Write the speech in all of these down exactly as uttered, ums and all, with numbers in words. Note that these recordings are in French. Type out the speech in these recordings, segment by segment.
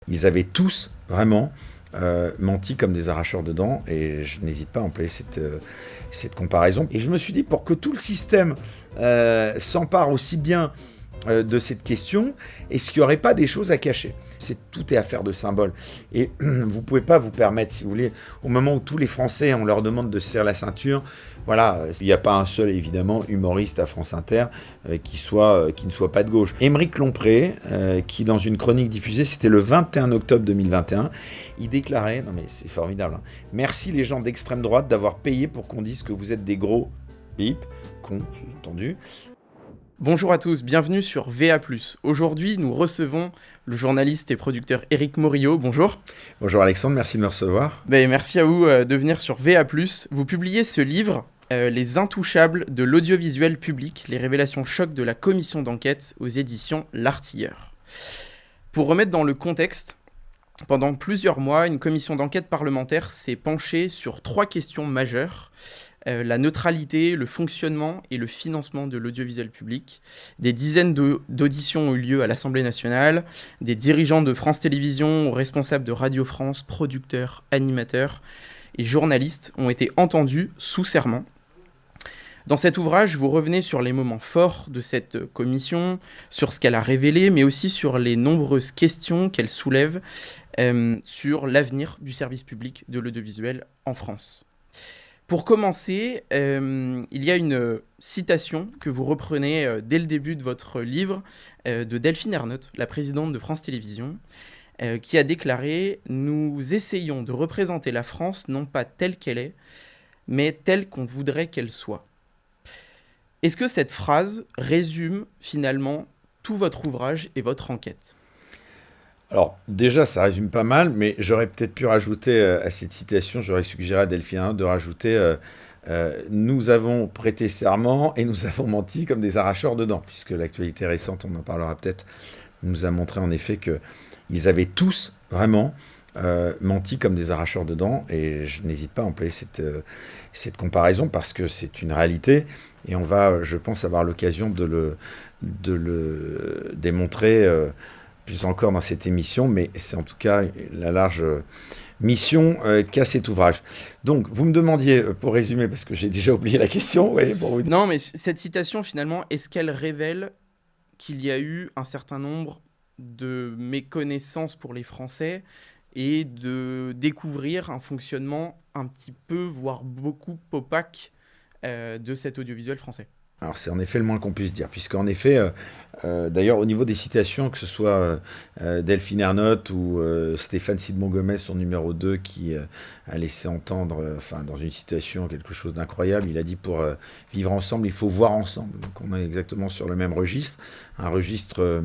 Ils avaient tous vraiment euh, menti comme des arracheurs de dents, et je n'hésite pas à employer cette, euh, cette comparaison. Et je me suis dit, pour que tout le système euh, s'empare aussi bien euh, de cette question, est-ce qu'il n'y aurait pas des choses à cacher ? C'est, tout est affaire de symbole. Et vous ne pouvez pas vous permettre, si vous voulez, au moment où tous les Français, on leur demande de se serrer la ceinture, voilà, il n'y a pas un seul, évidemment, humoriste à France Inter euh, qui, soit, euh, qui ne soit pas de gauche. Aymeric Lompré, euh, qui dans une chronique diffusée, c'était le vingt et un octobre deux mille vingt et un, il déclarait, non mais c'est formidable, hein, « Merci les gens d'extrême droite d'avoir payé pour qu'on dise que vous êtes des gros bip, cons, sous-entendu. » Bonjour à tous, bienvenue sur V A plus. Aujourd'hui, nous recevons le journaliste et producteur Éric Morillo. Bonjour. Bonjour Alexandre, merci de me recevoir. Ben, merci à vous euh, de venir sur V A plus. Vous publiez ce livre, euh, Les Intouchables de l'audiovisuel public, les révélations chocs de la commission d'enquête aux éditions L'Artilleur. Pour remettre dans le contexte, pendant plusieurs mois, une commission d'enquête parlementaire s'est penchée sur trois questions majeures. Euh, la neutralité, le fonctionnement et le financement de l'audiovisuel public. Des dizaines de, d'auditions ont eu lieu à l'Assemblée nationale. Des dirigeants de France Télévisions, responsables de Radio France, producteurs, animateurs et journalistes ont été entendus sous serment. Dans cet ouvrage, vous revenez sur les moments forts de cette commission, sur ce qu'elle a révélé, mais aussi sur les nombreuses questions qu'elle soulève euh, sur l'avenir du service public de l'audiovisuel en France. Pour commencer, euh, il y a une citation que vous reprenez euh, dès le début de votre livre euh, de Delphine Ernotte, la présidente de France Télévisions, euh, qui a déclaré « Nous essayons de représenter la France non pas telle qu'elle est, mais telle qu'on voudrait qu'elle soit ». Est-ce que cette phrase résume finalement tout votre ouvrage et votre enquête ? Alors déjà, ça résume pas mal, mais j'aurais peut-être pu rajouter euh, à cette citation, j'aurais suggéré à Delphine de rajouter euh, euh, « Nous avons prêté serment et nous avons menti comme des arracheurs de dents », puisque l'actualité récente, on en parlera peut-être, nous a montré en effet qu'ils avaient tous vraiment euh, menti comme des arracheurs de dents, et je n'hésite pas à employer cette, euh, cette comparaison parce que c'est une réalité, et on va, je pense, avoir l'occasion de le, de le démontrer euh, plus encore dans cette émission, mais c'est en tout cas la large mission euh, qu'a cet ouvrage. Donc, vous me demandiez, pour résumer, parce que j'ai déjà oublié la question. Ouais, pour vous... Non, mais cette citation, finalement, est-ce qu'elle révèle qu'il y a eu un certain nombre de méconnaissances pour les Français et de découvrir un fonctionnement un petit peu, voire beaucoup opaque euh, de cet audiovisuel français ? Alors c'est en effet le moins qu'on puisse dire, puisqu'en effet, euh, euh, d'ailleurs au niveau des citations, que ce soit euh, Delphine Ernotte ou euh, Stéphane Sidmon-Gomez, son numéro deux, qui euh, a laissé entendre, euh, enfin, dans une citation quelque chose d'incroyable, il a dit pour euh, vivre ensemble, il faut voir ensemble. Donc on est exactement sur le même registre, un registre euh,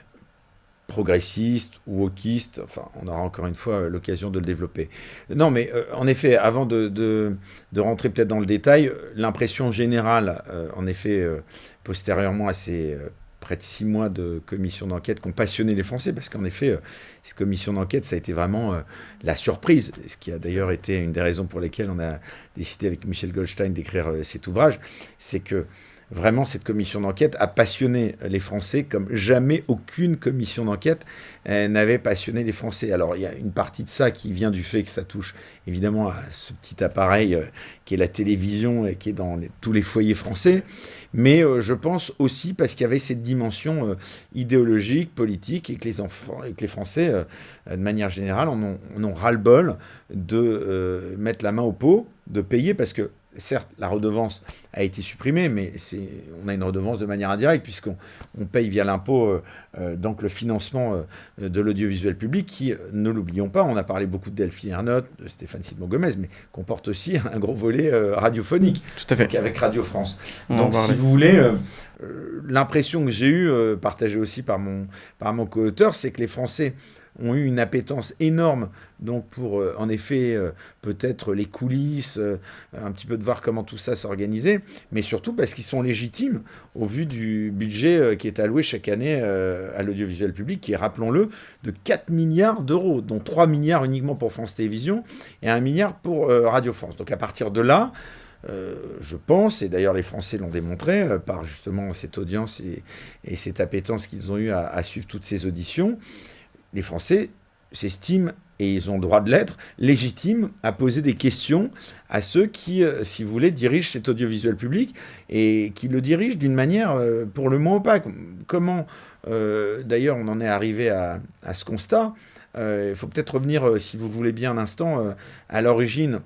progressiste ou wokiste, enfin on aura encore une fois l'occasion de le développer. Non mais euh, en effet, avant de, de, de rentrer peut-être dans le détail, l'impression générale, euh, en effet, euh, postérieurement à ces euh, près de six mois de commission d'enquête qui ont passionné les Français, parce qu'en effet, euh, cette commission d'enquête, ça a été vraiment euh, la surprise, ce qui a d'ailleurs été une des raisons pour lesquelles on a décidé avec Michel Goldstein d'écrire euh, cet ouvrage, c'est que vraiment, cette commission d'enquête a passionné les Français comme jamais aucune commission d'enquête euh, n'avait passionné les Français. Alors, il y a une partie de ça qui vient du fait que ça touche évidemment à ce petit appareil euh, qui est la télévision et qui est dans les, tous les foyers français, mais euh, je pense aussi parce qu'il y avait cette dimension euh, idéologique, politique, et que les, enfants, et que les Français, euh, de manière générale, en ont, en ont ras-le-bol de euh, mettre la main au pot, de payer, parce que certes, la redevance a été supprimée, mais c'est, on a une redevance de manière indirecte, puisqu'on on paye via l'impôt euh, euh, donc le financement euh, de l'audiovisuel public, qui, euh, ne l'oublions pas, on a parlé beaucoup de Delphine Ernotte, de Stéphane Sidmon-Gomez, mais comporte aussi un gros volet euh, radiophonique, tout à fait, donc avec Radio France. On donc si vous voulez, euh, euh, l'impression que j'ai eue, euh, partagée aussi par mon, par mon co-auteur, c'est que les Français ont eu une appétence énorme donc pour, euh, en effet, euh, peut-être les coulisses, euh, un petit peu de voir comment tout ça s'organisait, mais surtout parce qu'ils sont légitimes au vu du budget euh, qui est alloué chaque année euh, à l'audiovisuel public, qui est, rappelons-le, de quatre milliards d'euros, dont trois milliards uniquement pour France Télévisions et un milliard pour euh, Radio France. Donc à partir de là, Euh, je pense, et d'ailleurs les Français l'ont démontré euh, par justement cette audience et, et cette appétence qu'ils ont eue à, à suivre toutes ces auditions, les Français s'estiment, et ils ont le droit de l'être, légitimes à poser des questions à ceux qui, euh, si vous voulez, dirigent cet audiovisuel public et qui le dirigent d'une manière euh, pour le moins opaque. Comment, euh, d'ailleurs, on en est arrivé à, à ce constat. Euh, il faut peut-être revenir, euh, si vous voulez bien un instant, euh, à l'origine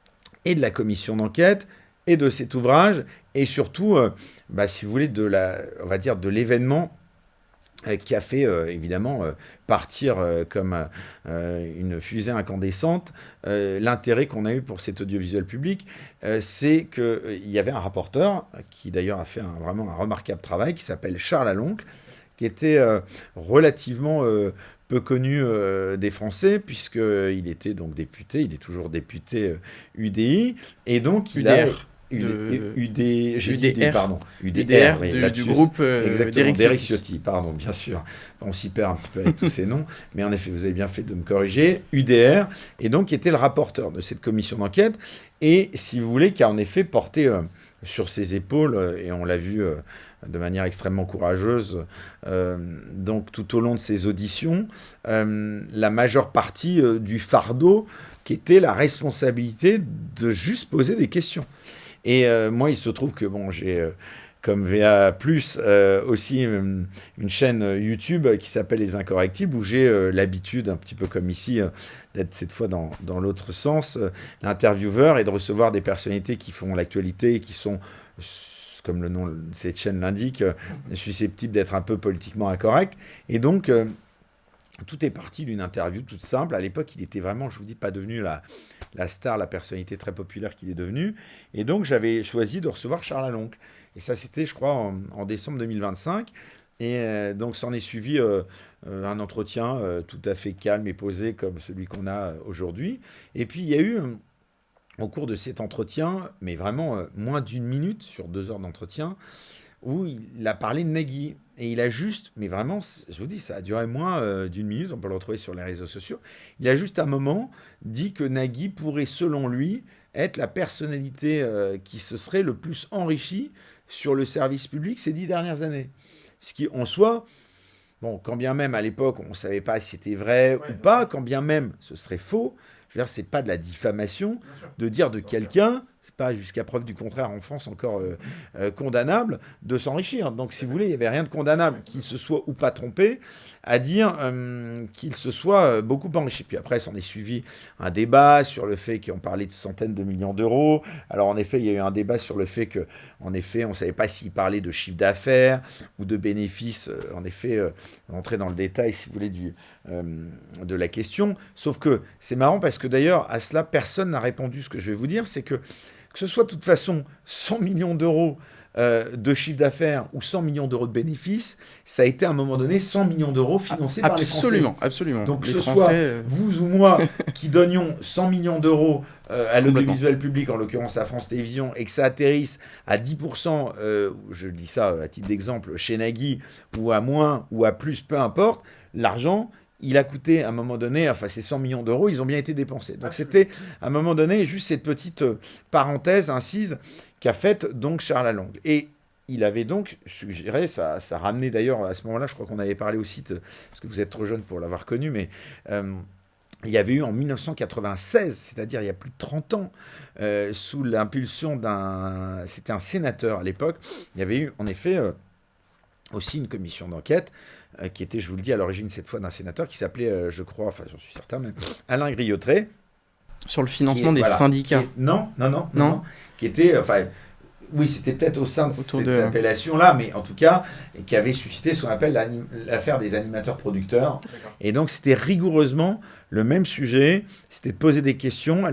et de la commission d'enquête et de cet ouvrage, et surtout, euh, bah, si vous voulez, de la, on va dire, de l'événement euh, qui a fait euh, évidemment euh, partir euh, comme euh, une fusée incandescente euh, l'intérêt qu'on a eu pour cet audiovisuel public. Euh, c'est qu'il euh, y avait un rapporteur qui d'ailleurs a fait un, vraiment un remarquable travail qui s'appelle Charles Aloncle, qui était euh, relativement euh, peu connu euh, des Français, puisqu'il était donc député, il est toujours député euh, U D I, et donc il U D R. a... De... U D, j'ai U D R, dit U D, pardon. U D R, oui, du, du groupe euh, exactement, d'Éric Ciotti, pardon, bien sûr. On s'y perd un petit peu avec tous ces noms, mais en effet, vous avez bien fait de me corriger. U D R, et donc qui était le rapporteur de cette commission d'enquête, et si vous voulez, qui a en effet porté euh, sur ses épaules, euh, et on l'a vu euh, de manière extrêmement courageuse, euh, donc tout au long de ces auditions, euh, la majeure partie euh, du fardeau qui était la responsabilité de juste poser des questions. Et euh, moi, il se trouve que bon, j'ai euh, comme V A plus, euh, aussi euh, une chaîne YouTube qui s'appelle Les Incorrectibles, où j'ai euh, l'habitude, un petit peu comme ici, euh, d'être cette fois dans, dans l'autre sens, euh, l'intervieweur, et de recevoir des personnalités qui font l'actualité et qui sont, comme le nom de cette chaîne l'indique, euh, susceptibles d'être un peu politiquement incorrects. Et donc... Euh, tout est parti d'une interview toute simple. À l'époque, il était vraiment, je vous dis, pas devenu la, la star, la personnalité très populaire qu'il est devenu. Et donc, j'avais choisi de recevoir Charles Aloncle. Et ça, c'était, je crois, en, en décembre deux mille vingt-cinq. Et euh, donc, s'en est suivi euh, euh, un entretien euh, tout à fait calme et posé comme celui qu'on a aujourd'hui. Et puis, il y a eu, euh, au cours de cet entretien, mais vraiment euh, moins d'une minute sur deux heures d'entretien, où il a parlé de Nagui. Et il a juste, mais vraiment, je vous dis, ça a duré moins euh, d'une minute, on peut le retrouver sur les réseaux sociaux, il a juste un moment dit que Nagui pourrait, selon lui, être la personnalité euh, qui se serait le plus enrichie sur le service public ces dix dernières années. Ce qui, en soi, bon, quand bien même à l'époque, on ne savait pas si c'était vrai ouais, ou pas, quand bien même ce serait faux, je veux dire, c'est pas de la diffamation de dire de quelqu'un, c'est pas jusqu'à preuve du contraire en France encore euh, euh, condamnable, de s'enrichir. Donc, si vous voulez, il n'y avait rien de condamnable, qu'il se soit ou pas trompé, à dire euh, qu'il se soit euh, beaucoup enrichi. Puis après, s'en est suivi un débat sur le fait qu'on parlait de centaines de millions d'euros. Alors, en effet, il y a eu un débat sur le fait que, en effet, on ne savait pas s'il parlait de chiffre d'affaires ou de bénéfices. Euh, en effet, euh, rentrer dans le détail, si vous voulez, du, euh, de la question. Sauf que c'est marrant parce que d'ailleurs, à cela, personne n'a répondu. Ce que je vais vous dire, c'est que que ce soit de toute façon cent millions d'euros euh, de chiffre d'affaires ou cent millions d'euros de bénéfices, ça a été à un moment donné cent millions d'euros financés absolument, par les Français. Absolument, absolument. Donc que les ce Français, soit euh... vous ou moi qui donnions cent millions d'euros euh, à l'audiovisuel public, en l'occurrence à France Télévisions, et que ça atterrisse à dix pour cent, euh, je dis ça à titre d'exemple, chez Nagui, ou à moins, ou à plus, peu importe, l'argent... il a coûté à un moment donné, enfin ces cent millions d'euros, ils ont bien été dépensés. Donc c'était à un moment donné juste cette petite parenthèse incise qu'a faite donc Charles Aloncle. Et il avait donc suggéré, ça, ça ramenait d'ailleurs à ce moment-là, je crois qu'on avait parlé aussi, de, parce que vous êtes trop jeune pour l'avoir connu, mais euh, il y avait eu en mille neuf cent quatre-vingt-seize, c'est-à-dire il y a plus de trente ans, euh, sous l'impulsion d'un... C'était un sénateur à l'époque, il y avait eu en effet... Euh, aussi une commission d'enquête euh, qui était, je vous le dis, à l'origine cette fois d'un sénateur qui s'appelait, euh, je crois, enfin j'en suis certain, mais Alain Griottret. Sur le financement est, des voilà, syndicats. Est, non, non, non, non, non. Qui était, enfin, oui, c'était peut-être au sein de Autour cette de... appellation-là, mais en tout cas, et qui avait suscité ce qu'on appelle l'affaire des animateurs-producteurs. Et donc c'était rigoureusement le même sujet, c'était de poser des questions.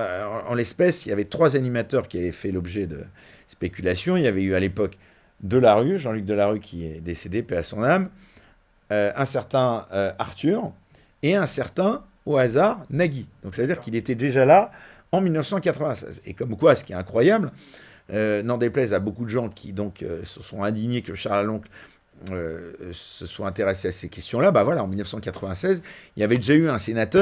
En l'espèce, il y avait trois animateurs qui avaient fait l'objet de spéculations. Il y avait eu à l'époque Delarue, Jean-Luc Delarue qui est décédé, paix à son âme, euh, un certain euh, Arthur et un certain, au hasard, Nagui. Donc ça veut dire qu'il était déjà là en mille neuf cent quatre-vingt-seize. Et comme quoi, ce qui est incroyable, euh, n'en déplaise à beaucoup de gens qui donc euh, se sont indignés que Charles Aloncle euh, se soit intéressé à ces questions-là, bah voilà, en mille neuf cent quatre-vingt-seize, il y avait déjà eu un sénateur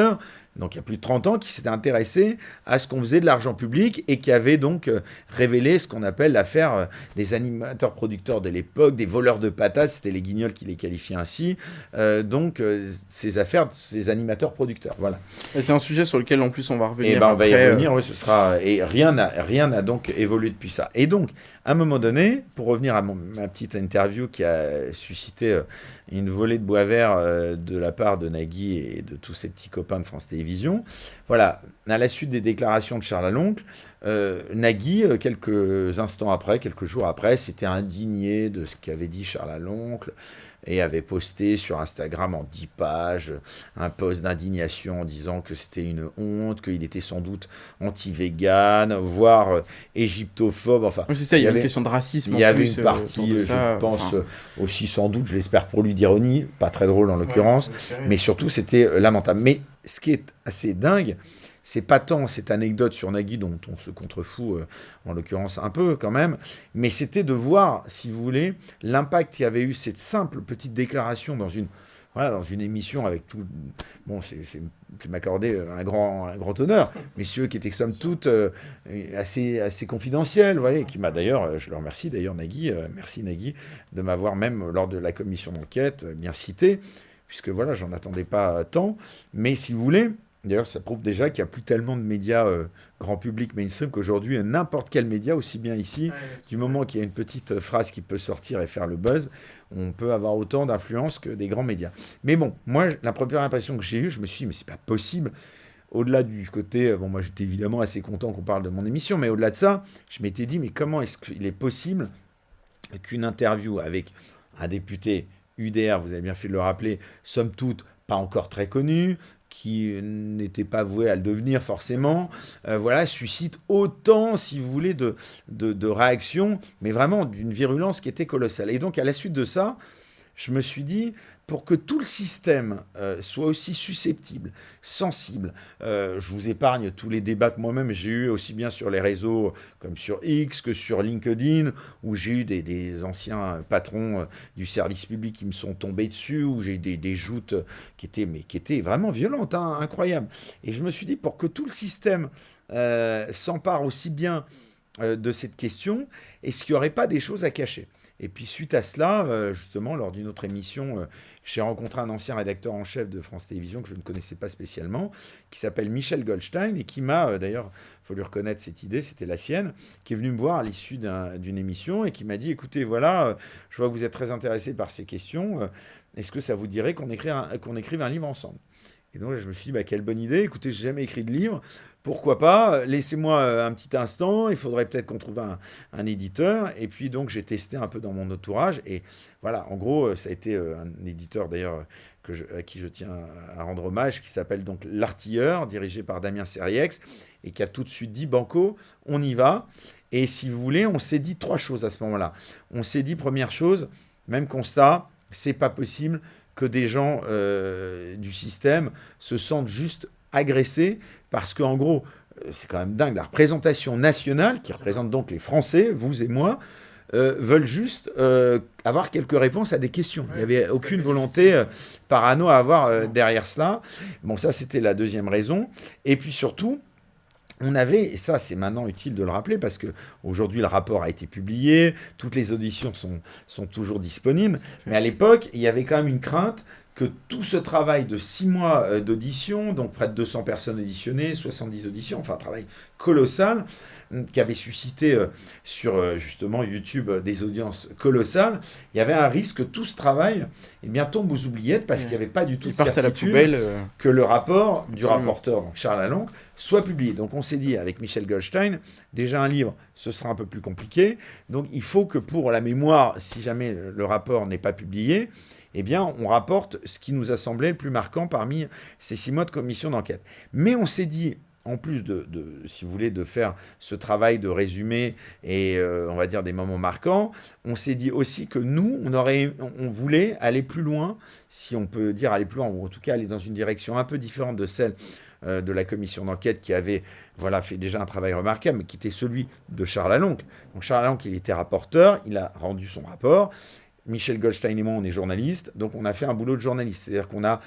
donc il y a plus de trente ans, qui s'était intéressé à ce qu'on faisait de l'argent public et qui avait donc euh, révélé ce qu'on appelle l'affaire euh, des animateurs producteurs de l'époque, des voleurs de patates, c'était les Guignols qui les qualifiaient ainsi, euh, donc euh, ces affaires, ces animateurs producteurs, voilà. Et c'est un sujet sur lequel en plus on va revenir. Et ben on après, va y revenir, euh... oui, ce sera, et rien n'a, rien n'a donc évolué depuis ça. Et donc, à un moment donné, pour revenir à mon, ma petite interview qui a suscité euh, une volée de bois vert euh, de la part de Nagui et de tous ses petits copains de France Télévisions, voilà, à la suite des déclarations de Charles Aloncle, euh, Nagui, euh, quelques instants après, quelques jours après, s'était indigné de ce qu'avait dit Charles Aloncle et avait posté sur Instagram en dix pages un post d'indignation en disant que c'était une honte, qu'il était sans doute anti-vegan, voire euh, égyptophobe. Enfin, oui, c'est ça, il y, y a avait une question de racisme. Il y avait plus, une partie, euh, je ça, pense, enfin... euh, aussi sans doute, je l'espère pour lui, d'ironie, pas très drôle en l'occurrence, ouais, mais surtout c'était euh, lamentable. Mais ce qui est assez dingue, c'est pas tant cette anecdote sur Nagui dont on se contrefout, euh, en l'occurrence un peu quand même, mais c'était de voir, si vous voulez, l'impact qu'il y avait eu cette simple petite déclaration dans une, voilà, dans une émission avec tout... Bon, c'est, c'est, c'est m'accorder un grand, un grand honneur, messieurs qui étaient somme toute euh, assez, assez confidentiels, vous voyez, qui m'a d'ailleurs, je le remercie d'ailleurs Nagui, euh, merci Nagui, de m'avoir même, lors de la commission d'enquête, bien cité, puisque voilà, j'en attendais pas tant, mais si vous voulez... D'ailleurs, ça prouve déjà qu'il n'y a plus tellement de médias euh, grand public mainstream qu'aujourd'hui, n'importe quel média, aussi bien ici, ouais, du moment qu'il y a une petite phrase qui peut sortir et faire le buzz, on peut avoir autant d'influence que des grands médias. Mais bon, moi, la première impression que j'ai eue, je me suis dit, mais c'est pas possible. Au-delà du côté, bon, moi j'étais évidemment assez content qu'on parle de mon émission, mais au-delà de ça, je m'étais dit, mais comment est-ce qu'il est possible qu'une interview avec un député U D R, vous avez bien fait de le rappeler, somme toute, pas encore très connu, qui n'était pas voué à le devenir forcément, euh, voilà, suscite autant, si vous voulez, de, de, de réactions, mais vraiment d'une virulence qui était colossale. Et donc, à la suite de ça, je me suis dit, pour que tout le système euh, soit aussi susceptible, sensible, euh, je vous épargne tous les débats que moi-même j'ai eu aussi bien sur les réseaux comme sur X que sur LinkedIn, où j'ai eu des, des anciens patrons euh, du service public qui me sont tombés dessus, où j'ai eu des, des joutes qui étaient, mais qui étaient vraiment violentes, hein, incroyables. Et je me suis dit, pour que tout le système euh, s'empare aussi bien euh, de cette question, est-ce qu'il n'y aurait pas des choses à cacher ? Et puis suite à cela, euh, justement, lors d'une autre émission, euh, j'ai rencontré un ancien rédacteur en chef de France Télévisions que je ne connaissais pas spécialement, qui s'appelle Michel Goldstein, et qui m'a, euh, d'ailleurs, il faut lui reconnaître cette idée, c'était la sienne, qui est venu me voir à l'issue d'un, d'une émission et qui m'a dit, écoutez, voilà, euh, je vois que vous êtes très intéressé par ces questions, euh, est-ce que ça vous dirait qu'on écrive un, qu'on écrive un livre ensemble ? Et donc je me suis dit, bah, quelle bonne idée, écoutez, j'ai jamais écrit de livre, pourquoi pas, laissez-moi un petit instant, il faudrait peut-être qu'on trouve un, un éditeur. Et puis donc j'ai testé un peu dans mon entourage, et voilà, en gros, ça a été un éditeur d'ailleurs que je, à qui je tiens à rendre hommage, qui s'appelle donc L'Artilleur, dirigé par Damien Serriex, et qui a tout de suite dit, banco, on y va. Et si vous voulez, on s'est dit trois choses à ce moment-là. On s'est dit, première chose, même constat, c'est pas possible que des gens euh, du système se sentent juste agressés, parce qu'en gros, c'est quand même dingue, la représentation nationale, qui représente donc les Français, vous et moi, euh, veulent juste euh, avoir quelques réponses à des questions. Il n'y avait aucune volonté euh, parano à avoir euh, derrière cela. Bon, ça, c'était la deuxième raison. Et puis surtout, on avait, et ça c'est maintenant utile de le rappeler parce qu'aujourd'hui le rapport a été publié, toutes les auditions sont, sont toujours disponibles, mais à l'époque il y avait quand même une crainte que tout ce travail de six mois d'audition, donc près de deux cents personnes auditionnées, soixante-dix auditions, enfin un travail colossal, qui avait suscité euh, sur euh, justement YouTube euh, des audiences colossales, il y avait un risque que tout ce travail eh bien, tombe aux oubliettes parce ouais. qu'il n'y avait pas du tout Ils de certitude à la poubelle, euh... que le rapport du Absolument. rapporteur, donc Charles Aloncle, soit publié. Donc on s'est dit avec Michel Goldstein, déjà un livre, ce sera un peu plus compliqué, donc il faut que pour la mémoire, si jamais le rapport n'est pas publié, eh bien, on rapporte ce qui nous a semblé le plus marquant parmi ces six mois de commission d'enquête. Mais on s'est dit, en plus de, de, si vous voulez, de faire ce travail de résumé et, euh, on va dire, des moments marquants, on s'est dit aussi que nous, on, aurait, on voulait aller plus loin, si on peut dire aller plus loin, ou en tout cas aller dans une direction un peu différente de celle euh, de la commission d'enquête qui avait voilà, fait déjà un travail remarquable, mais qui était celui de Charles Aloncle. Donc Charles Aloncle, il était rapporteur, il a rendu son rapport. Michel Goldstein et moi, on est journalistes, donc on a fait un boulot de journaliste. C'est-à-dire qu'on a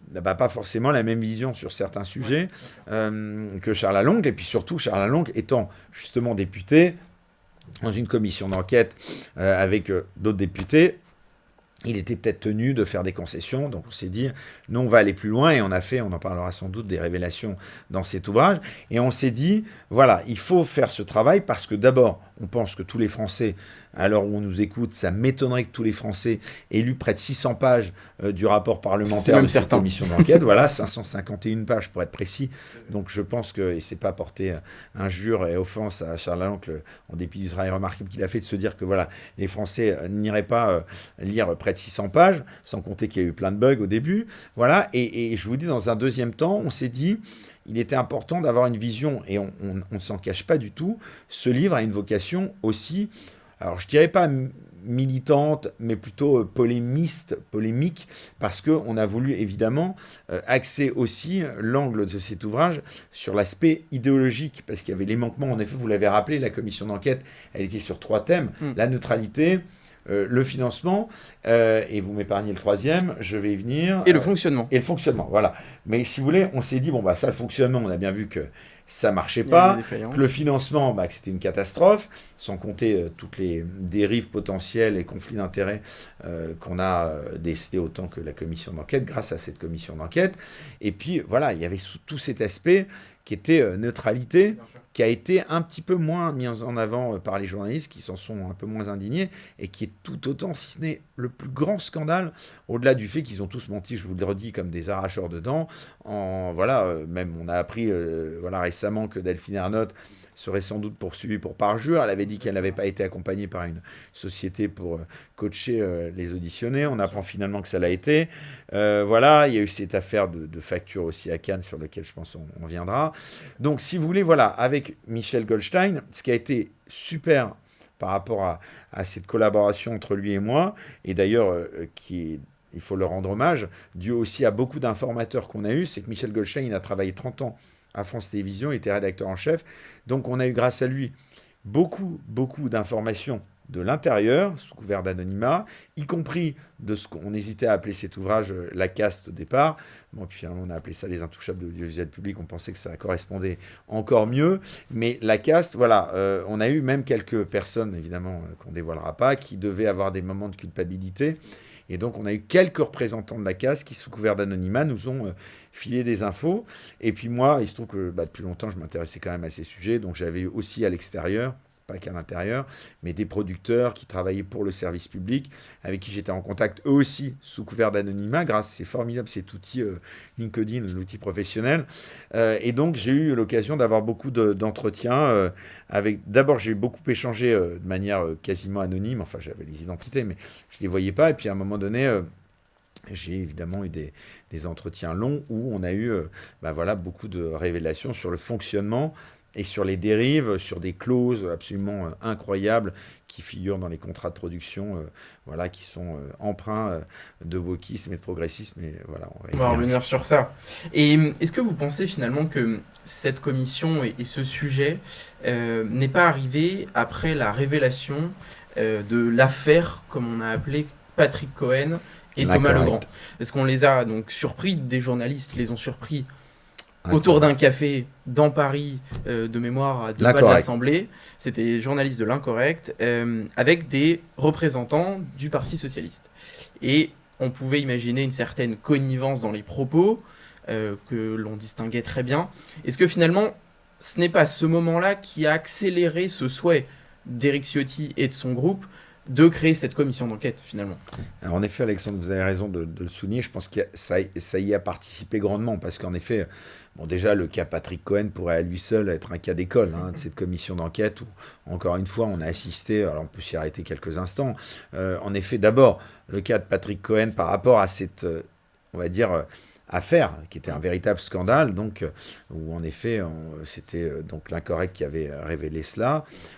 n'a pas forcément la même vision sur certains sujets euh, que Charles Lalonde. Et puis surtout, Charles Lalonde étant justement député dans une commission d'enquête euh, avec euh, d'autres députés, il était peut-être tenu de faire des concessions, donc on s'est dit, nous on va aller plus loin, et on a fait, on en parlera sans doute, des révélations dans cet ouvrage, et on s'est dit, voilà, il faut faire ce travail, parce que d'abord, on pense que tous les Français, à l'heure où on nous écoute, ça m'étonnerait que tous les Français aient lu près de six cents pages euh, du rapport parlementaire de cette commission d'enquête, voilà, cinq cent cinquante et une pages pour être précis, donc je pense que, et c'est pas porter injure et offense à Charles Lalonde, en dépit du travail remarquable qu'il a fait, de se dire que voilà, les Français n'iraient pas euh, lire près de six cents pages, sans compter qu'il y a eu plein de bugs au début, voilà, et, et je vous dis, dans un deuxième temps, on s'est dit, il était important d'avoir une vision, et on ne s'en cache pas du tout, ce livre a une vocation aussi, alors je dirais pas militante, mais plutôt polémiste, polémique, parce qu'on a voulu évidemment euh, axer aussi l'angle de cet ouvrage sur l'aspect idéologique, parce qu'il y avait les manquements, en effet, vous l'avez rappelé, la commission d'enquête, elle était sur trois thèmes, mmh. la neutralité, Euh, le financement, euh, et vous m'épargnez le troisième, je vais y venir. Et le fonctionnement. Et le fonctionnement, voilà. Mais si vous voulez, on s'est dit, bon, bah ça, le fonctionnement, on a bien vu que ça marchait pas, que le financement, bah, que c'était une catastrophe, sans compter euh, toutes les dérives potentielles et conflits d'intérêts euh, qu'on a euh, décelés autant que la commission d'enquête, grâce à cette commission d'enquête. Et puis, voilà, il y avait tout cet aspect qui était euh, neutralité, qui a été un petit peu moins mis en avant par les journalistes, qui s'en sont un peu moins indignés, et qui est tout autant, si ce n'est le plus grand scandale, au-delà du fait qu'ils ont tous menti, je vous le redis, comme des arracheurs de dents. En, voilà, euh, même on a appris euh, voilà, récemment que Delphine Ernotte serait sans doute poursuivie pour parjure. Elle avait dit qu'elle n'avait pas été accompagnée par une société pour euh, coacher euh, les auditionnés. On apprend finalement que ça l'a été. Euh, voilà, il y a eu cette affaire de, de facture aussi à Cannes, sur laquelle je pense on, on viendra. Donc, si vous voulez, voilà, avec Michel Goldstein, ce qui a été super par rapport à, à cette collaboration entre lui et moi, et d'ailleurs, euh, qui est, il faut leur rendre hommage, dû aussi à beaucoup d'informateurs qu'on a eus, c'est que Michel Goldstein il a travaillé trente ans à France Télévisions, il était rédacteur en chef, donc on a eu grâce à lui beaucoup, beaucoup d'informations de l'intérieur, sous couvert d'anonymat, y compris de ce qu'on hésitait à appeler cet ouvrage euh, la caste au départ. Bon, puis finalement, on a appelé ça les intouchables de l'audiovisuel public, on pensait que ça correspondait encore mieux, mais la caste, voilà, euh, on a eu même quelques personnes, évidemment, euh, qu'on ne dévoilera pas, qui devaient avoir des moments de culpabilité, et donc on a eu quelques représentants de la caste qui, sous couvert d'anonymat, nous ont euh, filé des infos, et puis moi, il se trouve que bah, depuis longtemps, je m'intéressais quand même à ces sujets, donc j'avais eu aussi à l'extérieur, pas qu'à l'intérieur, mais des producteurs qui travaillaient pour le service public, avec qui j'étais en contact, eux aussi, sous couvert d'anonymat, grâce, c'est formidable cet outil euh, LinkedIn, l'outil professionnel. Euh, et donc, j'ai eu l'occasion d'avoir beaucoup de, d'entretiens. Euh, avec, d'abord, j'ai beaucoup échangé euh, de manière euh, quasiment anonyme, enfin, j'avais les identités, mais je ne les voyais pas. Et puis, à un moment donné... Euh, j'ai évidemment eu des, des entretiens longs où on a eu euh, bah voilà, beaucoup de révélations sur le fonctionnement et sur les dérives, sur des clauses absolument euh, incroyables qui figurent dans les contrats de production, euh, voilà, qui sont euh, empreints euh, de wokisme et de progressisme. Et, voilà, on va, on va revenir sur ça. Et est-ce que vous pensez finalement que cette commission et, et ce sujet euh, n'est pas arrivé après la révélation euh, de l'affaire, comme on a appelé Patrick Cohen et Thomas Legrand? Parce qu'on les a donc surpris, des journalistes les ont surpris autour d'un café dans Paris, euh, de mémoire à deux pas de l'Assemblée. C'était les journalistes de l'Incorrect, euh, avec des représentants du Parti Socialiste. Et on pouvait imaginer une certaine connivence dans les propos, euh, que l'on distinguait très bien. Est-ce que finalement, ce n'est pas ce moment-là qui a accéléré ce souhait d'Éric Ciotti et de son groupe de créer cette commission d'enquête, finalement? Alors, en effet, Alexandre, vous avez raison de, de le souligner. Je pense que ça, ça y a participé grandement, parce qu'en effet, bon, déjà, le cas Patrick Cohen pourrait à lui seul être un cas d'école, hein, de cette commission d'enquête où, encore une fois, on a assisté, alors on peut s'y arrêter quelques instants, euh, en effet, d'abord, le cas de Patrick Cohen par rapport à cette, euh, on va dire... Euh, affaire, qui était un véritable scandale, donc, où en effet, on, c'était donc l'Incorrect qui avait révélé cela.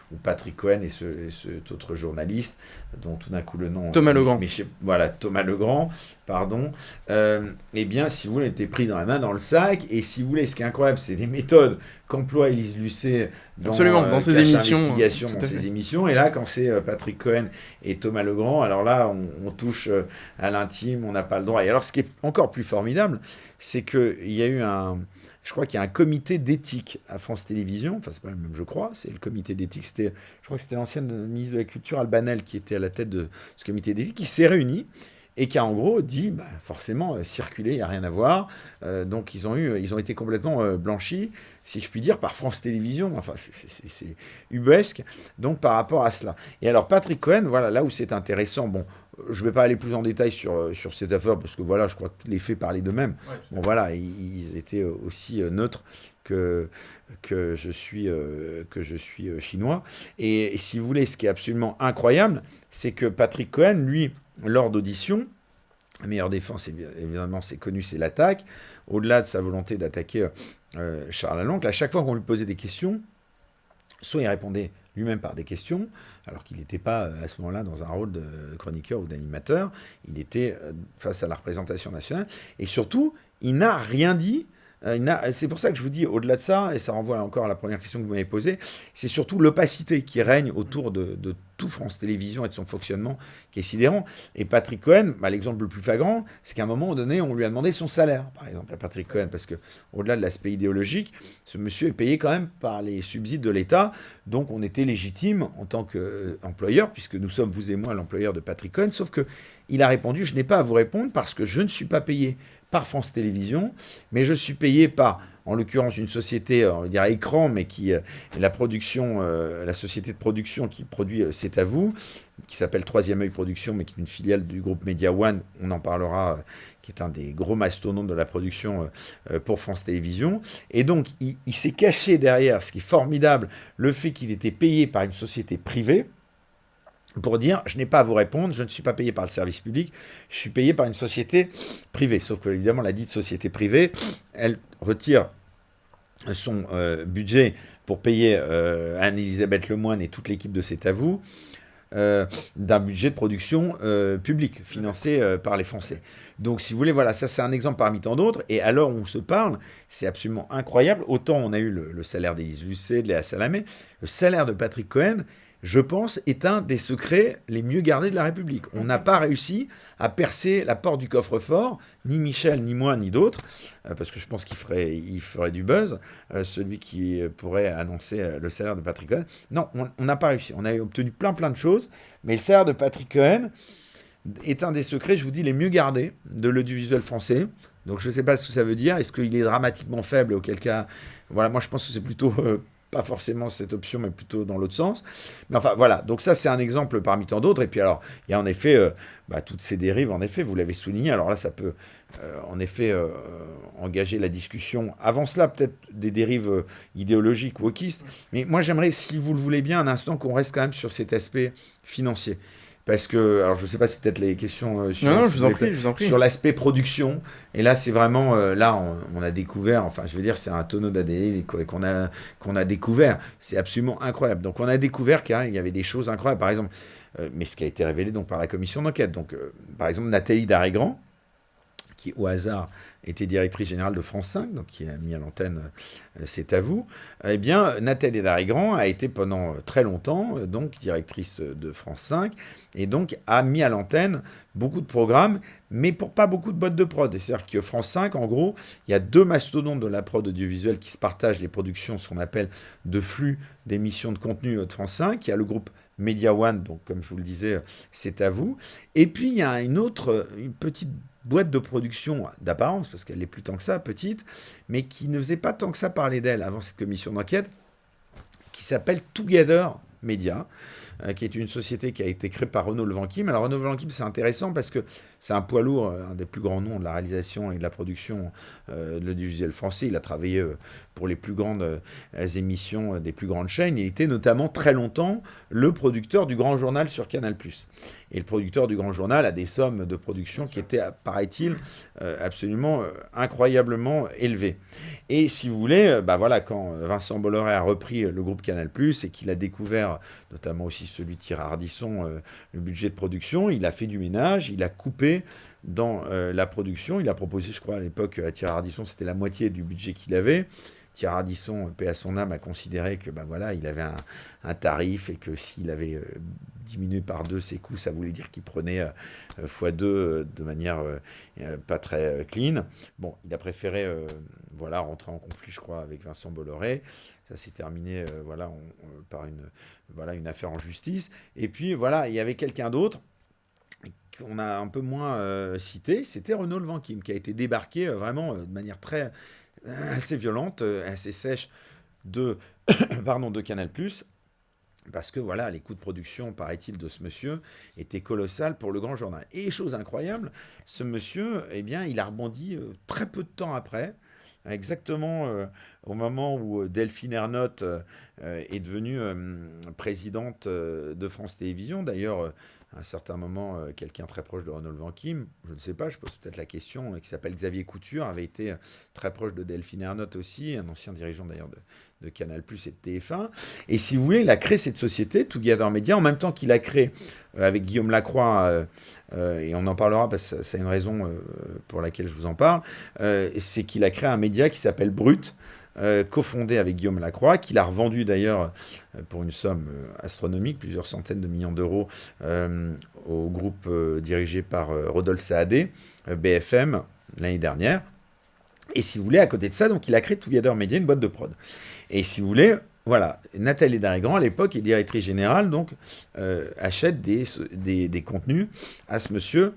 où Patrick Cohen et, ce, et cet autre journaliste, dont tout d'un coup le nom... Thomas Legrand. Mais, voilà, Thomas Legrand, pardon. Euh, eh bien, si vous voulez, était pris dans la main, dans le sac. Et si vous voulez, ce qui est incroyable, c'est des méthodes qu'emploie Élise Lucet dans, Absolument, dans euh, ses Cache émissions. Investigation, Tout dans à ses fait. émissions. Et là, quand c'est euh, Patrick Cohen et Thomas Legrand, alors là, on, on touche euh, à l'intime, on n'a pas le droit. Et alors, ce qui est encore plus formidable, c'est qu'il y a eu un... Je crois qu'il y a un comité d'éthique à France Télévisions, enfin c'est pas le même je crois, c'est le comité d'éthique, c'était, je crois que c'était l'ancienne ministre de la Culture Albanel qui était à la tête de ce comité d'éthique, qui s'est réuni et qui a en gros dit, bah, forcément, euh, circuler, il n'y a rien à voir, euh, donc ils ont, eu, ils ont été complètement euh, blanchis, si je puis dire, par France Télévisions, enfin c'est, c'est, c'est ubuesque, donc par rapport à cela. Et alors Patrick Cohen, voilà, là où c'est intéressant, bon, je ne vais pas aller plus en détail sur, sur cette affaire, parce que voilà, je crois que les faits parlaient d'eux-mêmes. Ouais, bon voilà, ils, ils étaient aussi euh, neutres que, que je suis, euh, que je suis euh, chinois. Et, et si vous voulez, ce qui est absolument incroyable, c'est que Patrick Cohen, lui, lors d'audition, la meilleure défense, évidemment, c'est connu, c'est l'attaque. Au-delà de sa volonté d'attaquer euh, Charles Laloncle, à chaque fois qu'on lui posait des questions, soit il répondait lui-même par des questions, alors qu'il n'était pas à ce moment-là dans un rôle de chroniqueur ou d'animateur, il était face à la représentation nationale, et surtout, il n'a rien dit. C'est pour ça que je vous dis, au-delà de ça, et ça renvoie encore à la première question que vous m'avez posée, c'est surtout l'opacité qui règne autour de, de tout France Télévisions et de son fonctionnement qui est sidérant. Et Patrick Cohen, bah, l'exemple le plus flagrant, c'est qu'à un moment donné, on lui a demandé son salaire, par exemple, à Patrick Cohen, parce qu'au-delà de l'aspect idéologique, ce monsieur est payé quand même par les subsides de l'État, donc on était légitime en tant qu'employeur, puisque nous sommes, vous et moi, l'employeur de Patrick Cohen, sauf qu'il a répondu, je n'ai pas à vous répondre parce que je ne suis pas payé par France Télévisions, mais je suis payé par, en l'occurrence, une société, on va dire écran, mais qui est la production, euh, la société de production qui produit euh, C'est à vous, qui s'appelle Troisième Œil Production, mais qui est une filiale du groupe Media One, on en parlera, euh, qui est un des gros mastodontes de la production euh, pour France Télévisions. Et donc, il, il s'est caché derrière, ce qui est formidable, le fait qu'il était payé par une société privée, pour dire, je n'ai pas à vous répondre, je ne suis pas payé par le service public, je suis payé par une société privée. Sauf que, évidemment, la dite société privée, elle retire son euh, budget pour payer euh, Anne-Elisabeth Lemoine et toute l'équipe de C'est à vous, euh, d'un budget de production euh, public, financé euh, par les Français. Donc, si vous voulez, voilà, ça c'est un exemple parmi tant d'autres. Et à l'heure où on se parle, c'est absolument incroyable. Autant on a eu le, le salaire d'Élise Lucet, de Léa Salamé, le salaire de Patrick Cohen, je pense, est un des secrets les mieux gardés de la République. On n'a pas réussi à percer la porte du coffre-fort, ni Michel, ni moi, ni d'autres, euh, parce que je pense qu'il ferait, il ferait du buzz, euh, celui qui pourrait annoncer euh, le salaire de Patrick Cohen. Non, on n'a pas réussi. On a obtenu plein, plein de choses, mais le salaire de Patrick Cohen est un des secrets, je vous dis, les mieux gardés de l'audiovisuel français. Donc je ne sais pas ce que ça veut dire. Est-ce qu'il est dramatiquement faible, auquel cas... Voilà, moi je pense que c'est plutôt... Euh, pas forcément cette option, mais plutôt dans l'autre sens. Mais enfin, voilà. Donc ça, c'est un exemple parmi tant d'autres. Et puis alors, il y a en effet euh, bah, toutes ces dérives, en effet, vous l'avez souligné. Alors là, ça peut, euh, en effet, euh, engager la discussion. Avant cela, peut-être des dérives euh, idéologiques, wokistes. Mais moi, j'aimerais, si vous le voulez bien, un instant qu'on reste quand même sur cet aspect financier. Parce que, alors je ne sais pas si peut-être les questions euh, sur, non, non, je vous en prie, je vous en prie. Sur l'aspect production. Et là, c'est vraiment, euh, là, on, on a découvert, enfin, je veux dire, c'est un tonneau d'A D N qu'on a, qu'on a découvert. C'est absolument incroyable. Donc, on a découvert qu'il y avait des choses incroyables. Par exemple, euh, mais ce qui a été révélé donc, par la commission d'enquête. Donc, euh, par exemple, Nathalie Darrigrand, qui, au hasard, était directrice générale de France cinq, donc qui a mis à l'antenne euh, C'est à vous, eh bien, Nathalie Darrigrand a été pendant très longtemps euh, donc directrice de France cinq, et donc a mis à l'antenne beaucoup de programmes, mais pour pas beaucoup de boîtes de prod. C'est-à-dire que France cinq, en gros, il y a deux mastodontes de la prod audiovisuelle qui se partagent les productions, ce qu'on appelle de flux d'émissions de contenu de France cinq. Il y a le groupe Media One, donc comme je vous le disais, C'est à vous. Et puis, il y a une autre, une petite boîte de production d'apparence, parce qu'elle n'est plus tant que ça, petite, mais qui ne faisait pas tant que ça parler d'elle avant cette commission d'enquête, qui s'appelle Together Media, euh, qui est une société qui a été créée par Renaud Levanquim. Alors Renaud Levanquim, c'est intéressant parce que c'est un poids lourd, un des plus grands noms de la réalisation et de la production euh, de l'audiovisuel français. Il a travaillé euh, pour les plus grandes euh, émissions euh, des plus grandes chaînes. Il était notamment très longtemps le producteur du Grand Journal sur Canal+. Et le producteur du Grand Journal a des sommes de production qui étaient, paraît-il, euh, absolument euh, incroyablement élevées. Et si vous voulez, euh, bah voilà, quand Vincent Bolloré a repris le groupe Canal+, et qu'il a découvert, notamment aussi celui de Thierry Ardisson, euh, le budget de production, il a fait du ménage, il a coupé dans euh, la production. Il a proposé, je crois, à l'époque, à Thierry Ardisson, c'était la moitié du budget qu'il avait. Thierry Ardisson, paix à son âme, a considéré que bah voilà, il avait un, un tarif et que s'il avait euh, diminué par deux ses coûts, ça voulait dire qu'il prenait euh, fois deux euh, de manière euh, pas très euh, clean. Bon, il a préféré euh, voilà, rentrer en conflit, je crois, avec Vincent Bolloré. Ça s'est terminé euh, voilà, on, on, par une, voilà, une affaire en justice. Et puis voilà, il y avait quelqu'un d'autre qu'on a un peu moins euh, cité, c'était Renaud Levanquim, qui a été débarqué euh, vraiment euh, de manière très assez violente, assez sèche de, pardon, de Canal+, parce que voilà, les coûts de production, paraît-il, de ce monsieur étaient colossales pour le Grand Journal. Et chose incroyable, ce monsieur, eh bien, il a rebondi euh, très peu de temps après, exactement euh, au moment où Delphine Ernotte euh, est devenue euh, présidente euh, de France Télévisions. D'ailleurs, euh, à un certain moment, euh, quelqu'un très proche de Renaud Levanquim, je ne sais pas, je pose peut-être la question, euh, qui s'appelle Xavier Couture, avait été euh, très proche de Delphine Ernotte aussi, un ancien dirigeant d'ailleurs de, de Canal+ et de T F un. Et si vous voulez, il a créé cette société, Together Media, en même temps qu'il a créé euh, avec Guillaume Lacroix, euh, euh, et on en parlera parce que c'est une raison euh, pour laquelle je vous en parle, euh, c'est qu'il a créé un média qui s'appelle Brut, Euh, cofondé avec Guillaume Lacroix, qu'il a revendu d'ailleurs euh, pour une somme euh, astronomique, plusieurs centaines de millions d'euros, euh, au groupe euh, dirigé par euh, Rodolphe Saadé, euh, B F M, l'année dernière. Et si vous voulez, à côté de ça, donc il a créé Together Media, une boîte de prod. Et si vous voulez, voilà, Nathalie Darrigrand, à l'époque, est directrice générale, donc euh, achète des, des, des contenus à ce monsieur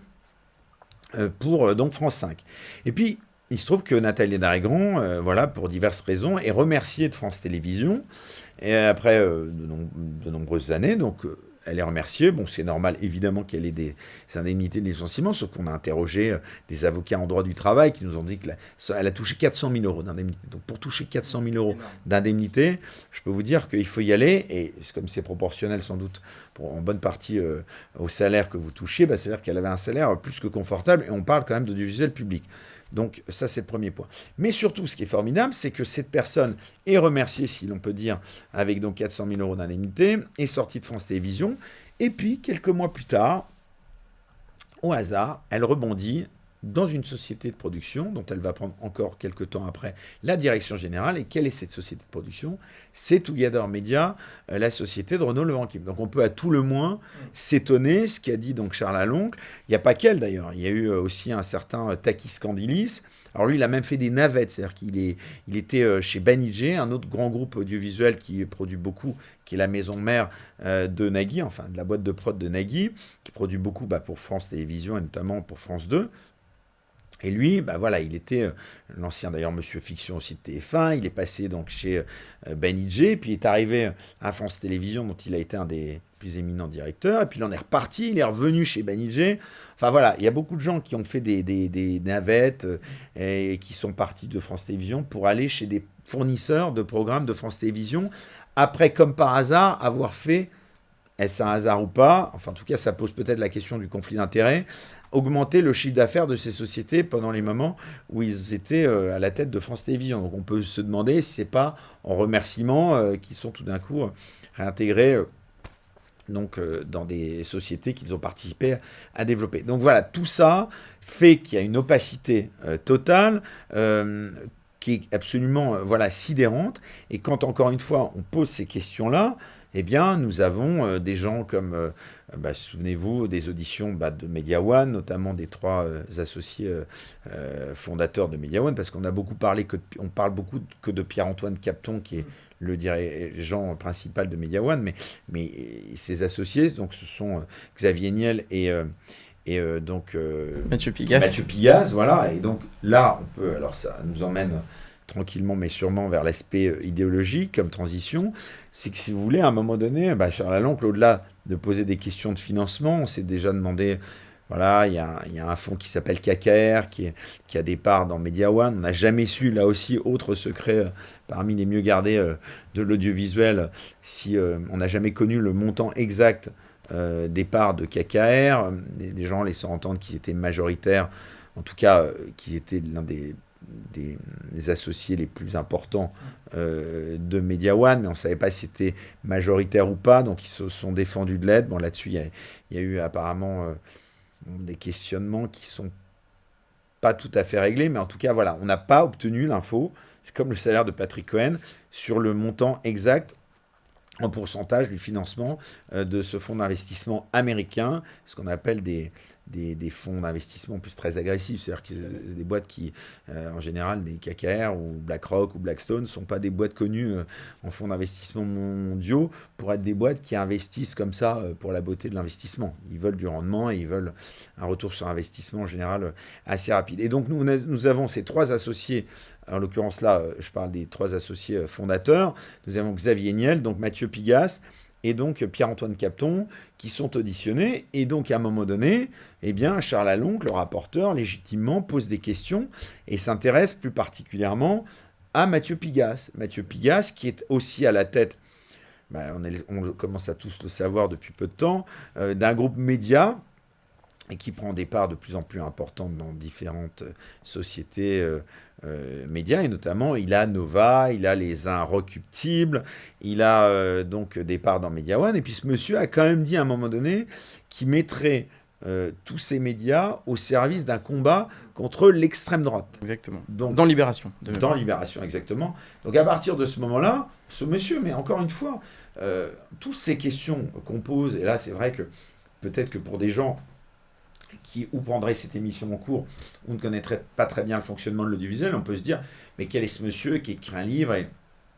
euh, pour euh, donc France cinq. Et puis, il se trouve que Nathalie Darrigrand, euh, voilà, pour diverses raisons, est remerciée de France Télévisions. Et après euh, de, nom- de nombreuses années, donc euh, elle est remerciée. Bon, c'est normal, évidemment, qu'elle ait des indemnités de licenciement, sauf qu'on a interrogé euh, des avocats en droit du travail qui nous ont dit qu'elle a touché quatre cent mille euros d'indemnité. Donc, pour toucher quatre cent mille euros d'indemnité, je peux vous dire qu'il faut y aller. Et comme c'est proportionnel, sans doute, pour, en bonne partie euh, au salaire que vous touchiez, bah, c'est-à-dire qu'elle avait un salaire plus que confortable. Et on parle quand même d'audiovisuel public. Donc ça, c'est le premier point. Mais surtout, ce qui est formidable, c'est que cette personne est remerciée, si l'on peut dire, avec donc quatre cent mille euros d'indemnité, est sortie de France Télévisions, et puis, quelques mois plus tard, au hasard, elle rebondit dans une société de production dont elle va prendre encore quelques temps après la direction générale. Et quelle est cette société de production? C'est Together Media, euh, la société de Renaud Levanquim. Donc on peut à tout le moins s'étonner, ce qu'a dit donc Charles Aloncle. Il n'y a pas qu'elle d'ailleurs, il y a eu euh, aussi un certain euh, Takis Kandilis. Alors lui, il a même fait des navettes, c'est-à-dire qu'il est, il était euh, chez Banijé, un autre grand groupe audiovisuel qui produit beaucoup, qui est la maison mère euh, de Nagui, enfin de la boîte de prod de Nagui, qui produit beaucoup bah, pour France Télévisions et notamment pour France deux. Et lui, bah voilà, il était euh, l'ancien d'ailleurs Monsieur Fiction aussi de T F un. Il est passé donc chez euh, Banijé, puis il est arrivé à France Télévisions, dont il a été un des plus éminents directeurs. Et puis il en est reparti, il est revenu chez Banijé. Enfin voilà, il y a beaucoup de gens qui ont fait des, des, des navettes euh, et qui sont partis de France Télévisions pour aller chez des fournisseurs de programmes de France Télévisions. Après, comme par hasard, avoir fait, est-ce un hasard ou pas? Enfin, en tout cas, ça pose peut-être la question du conflit d'intérêts. Augmenter le chiffre d'affaires de ces sociétés pendant les moments où ils étaient euh, à la tête de France Télévisions. Donc on peut se demander si ce n'est pas en remerciement euh, qu'ils sont tout d'un coup euh, réintégrés euh, donc, euh, dans des sociétés qu'ils ont participé à développer. Donc voilà, tout ça fait qu'il y a une opacité euh, totale euh, qui est absolument euh, voilà, sidérante. Et quand, encore une fois, on pose ces questions-là, eh bien, nous avons euh, des gens comme, euh, bah, souvenez-vous, des auditions bah, de Media One, notamment des trois euh, associés euh, euh, fondateurs de Media One, parce qu'on a beaucoup parlé, que de, on parle beaucoup que de Pierre-Antoine Capton, qui est le dirigeant principal de Media One, mais, mais ses associés, donc ce sont euh, Xavier Niel et... Euh, Et euh, donc, euh, Mathieu Pigasse. Mathieu Pigasse, voilà. Et donc là, on peut. Alors, ça nous emmène tranquillement mais sûrement vers l'aspect idéologique comme transition, c'est que si vous voulez, à un moment donné, bah, Charles Laloncle, au-delà de poser des questions de financement, on s'est déjà demandé, voilà, il y a, y a un fonds qui s'appelle K K R, qui, est, qui a des parts dans Media One. On n'a jamais su, là aussi, autre secret euh, parmi les mieux gardés euh, de l'audiovisuel, si euh, on n'a jamais connu le montant exact euh, des parts de K K R. Les, les gens laissant entendre qu'ils étaient majoritaires, en tout cas, euh, qu'ils étaient l'un des Des, des associés les plus importants euh, de Media One, mais on ne savait pas si c'était majoritaire ou pas, donc ils se sont défendus de l'aide. Bon, là-dessus, il y, y a eu apparemment euh, des questionnements qui ne sont pas tout à fait réglés, mais en tout cas, voilà, on n'a pas obtenu l'info, c'est comme le salaire de Patrick Cohen, sur le montant exact en pourcentage du financement euh, de ce fonds d'investissement américain, ce qu'on appelle des, des, des fonds d'investissement plus très agressifs. C'est-à-dire que c'est des boîtes qui, euh, en général, des K K R ou BlackRock ou Blackstone, ne sont pas des boîtes connues euh, en fonds d'investissement mondiaux pour être des boîtes qui investissent comme ça euh, pour la beauté de l'investissement. Ils veulent du rendement et ils veulent un retour sur investissement en général euh, assez rapide. Et donc, nous, nous avons ces trois associés. En l'occurrence, là, je parle des trois associés fondateurs. Nous avons Xavier Niel, donc Mathieu Pigasse, et donc Pierre-Antoine Capton, qui sont auditionnés. Et donc, à un moment donné, eh bien, Charles Laloncle, le rapporteur, légitimement, pose des questions et s'intéresse plus particulièrement à Mathieu Pigasse. Mathieu Pigasse, qui est aussi à la tête, ben, on, est, on commence à tous le savoir depuis peu de temps, euh, d'un groupe média, et qui prend des parts de plus en plus importantes dans différentes sociétés euh, euh, médias, et notamment il a Nova, il a les Inrecuptibles, il a euh, donc des parts dans Media One, et puis ce monsieur a quand même dit à un moment donné qu'il mettrait euh, tous ces médias au service d'un combat contre l'extrême droite. Exactement. Donc, dans Libération. Dans Libération, exactement. Donc à partir de ce moment-là, ce monsieur, mais encore une fois, euh, toutes ces questions qu'on pose, et là c'est vrai que peut-être que pour des gens qui ou prendraient cette émission en cours ou ne connaîtraient pas très bien le fonctionnement de l'audiovisuel, on peut se dire, mais quel est ce monsieur qui écrit un livre et,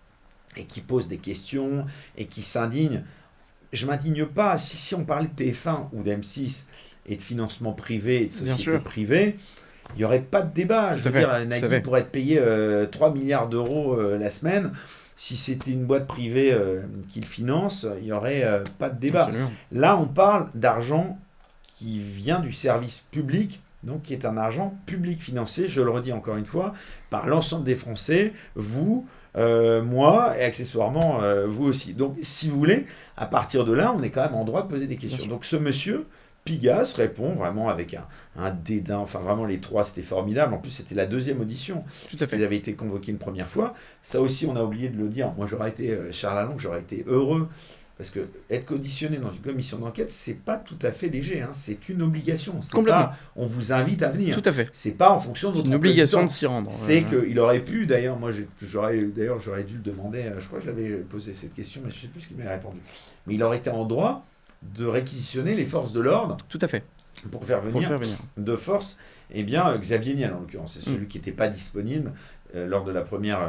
et qui pose des questions et qui s'indigne? Je ne m'indigne pas. Si, si on parlait de T F un ou d'M six et de financement privé et de sociétés privées, il n'y aurait pas de débat. Je veux dire, Nagui pourrait être payé euh, trois milliards d'euros euh, la semaine. Si c'était une boîte privée euh, qui le finance, il n'y aurait euh, pas de débat. Absolument. Là, on parle d'argent qui vient du service public, donc qui est un argent public financé, je le redis encore une fois, par l'ensemble des Français, vous, euh, moi, et accessoirement euh, vous aussi. Donc, si vous voulez, à partir de là, on est quand même en droit de poser des questions. Donc, ce monsieur, Pigasse, répond vraiment avec un, un dédain, enfin vraiment les trois, c'était formidable. En plus, c'était la deuxième audition. Tout à fait. Ils avaient été convoqués une première fois. Ça aussi, on a oublié de le dire. Moi, j'aurais été, euh, Charles Laloncle, j'aurais été heureux. Parce que être auditionné dans une commission d'enquête, c'est pas tout à fait léger. Hein. C'est une obligation. Complètement. Pas, on vous invite à venir. Tout à fait. C'est pas en fonction de votre une obligation de s'y rendre. C'est ouais. qu'il aurait pu, d'ailleurs, moi, j'aurais, d'ailleurs, j'aurais dû le demander. Je crois que je l'avais posé cette question, mais je sais plus ce qu'il m'avait répondu. Mais il aurait été en droit de réquisitionner les forces de l'ordre. Tout à fait. Pour faire venir, pour faire venir. de force, eh bien, Xavier Niel, en l'occurrence, c'est celui mm. qui n'était pas disponible euh, lors de la première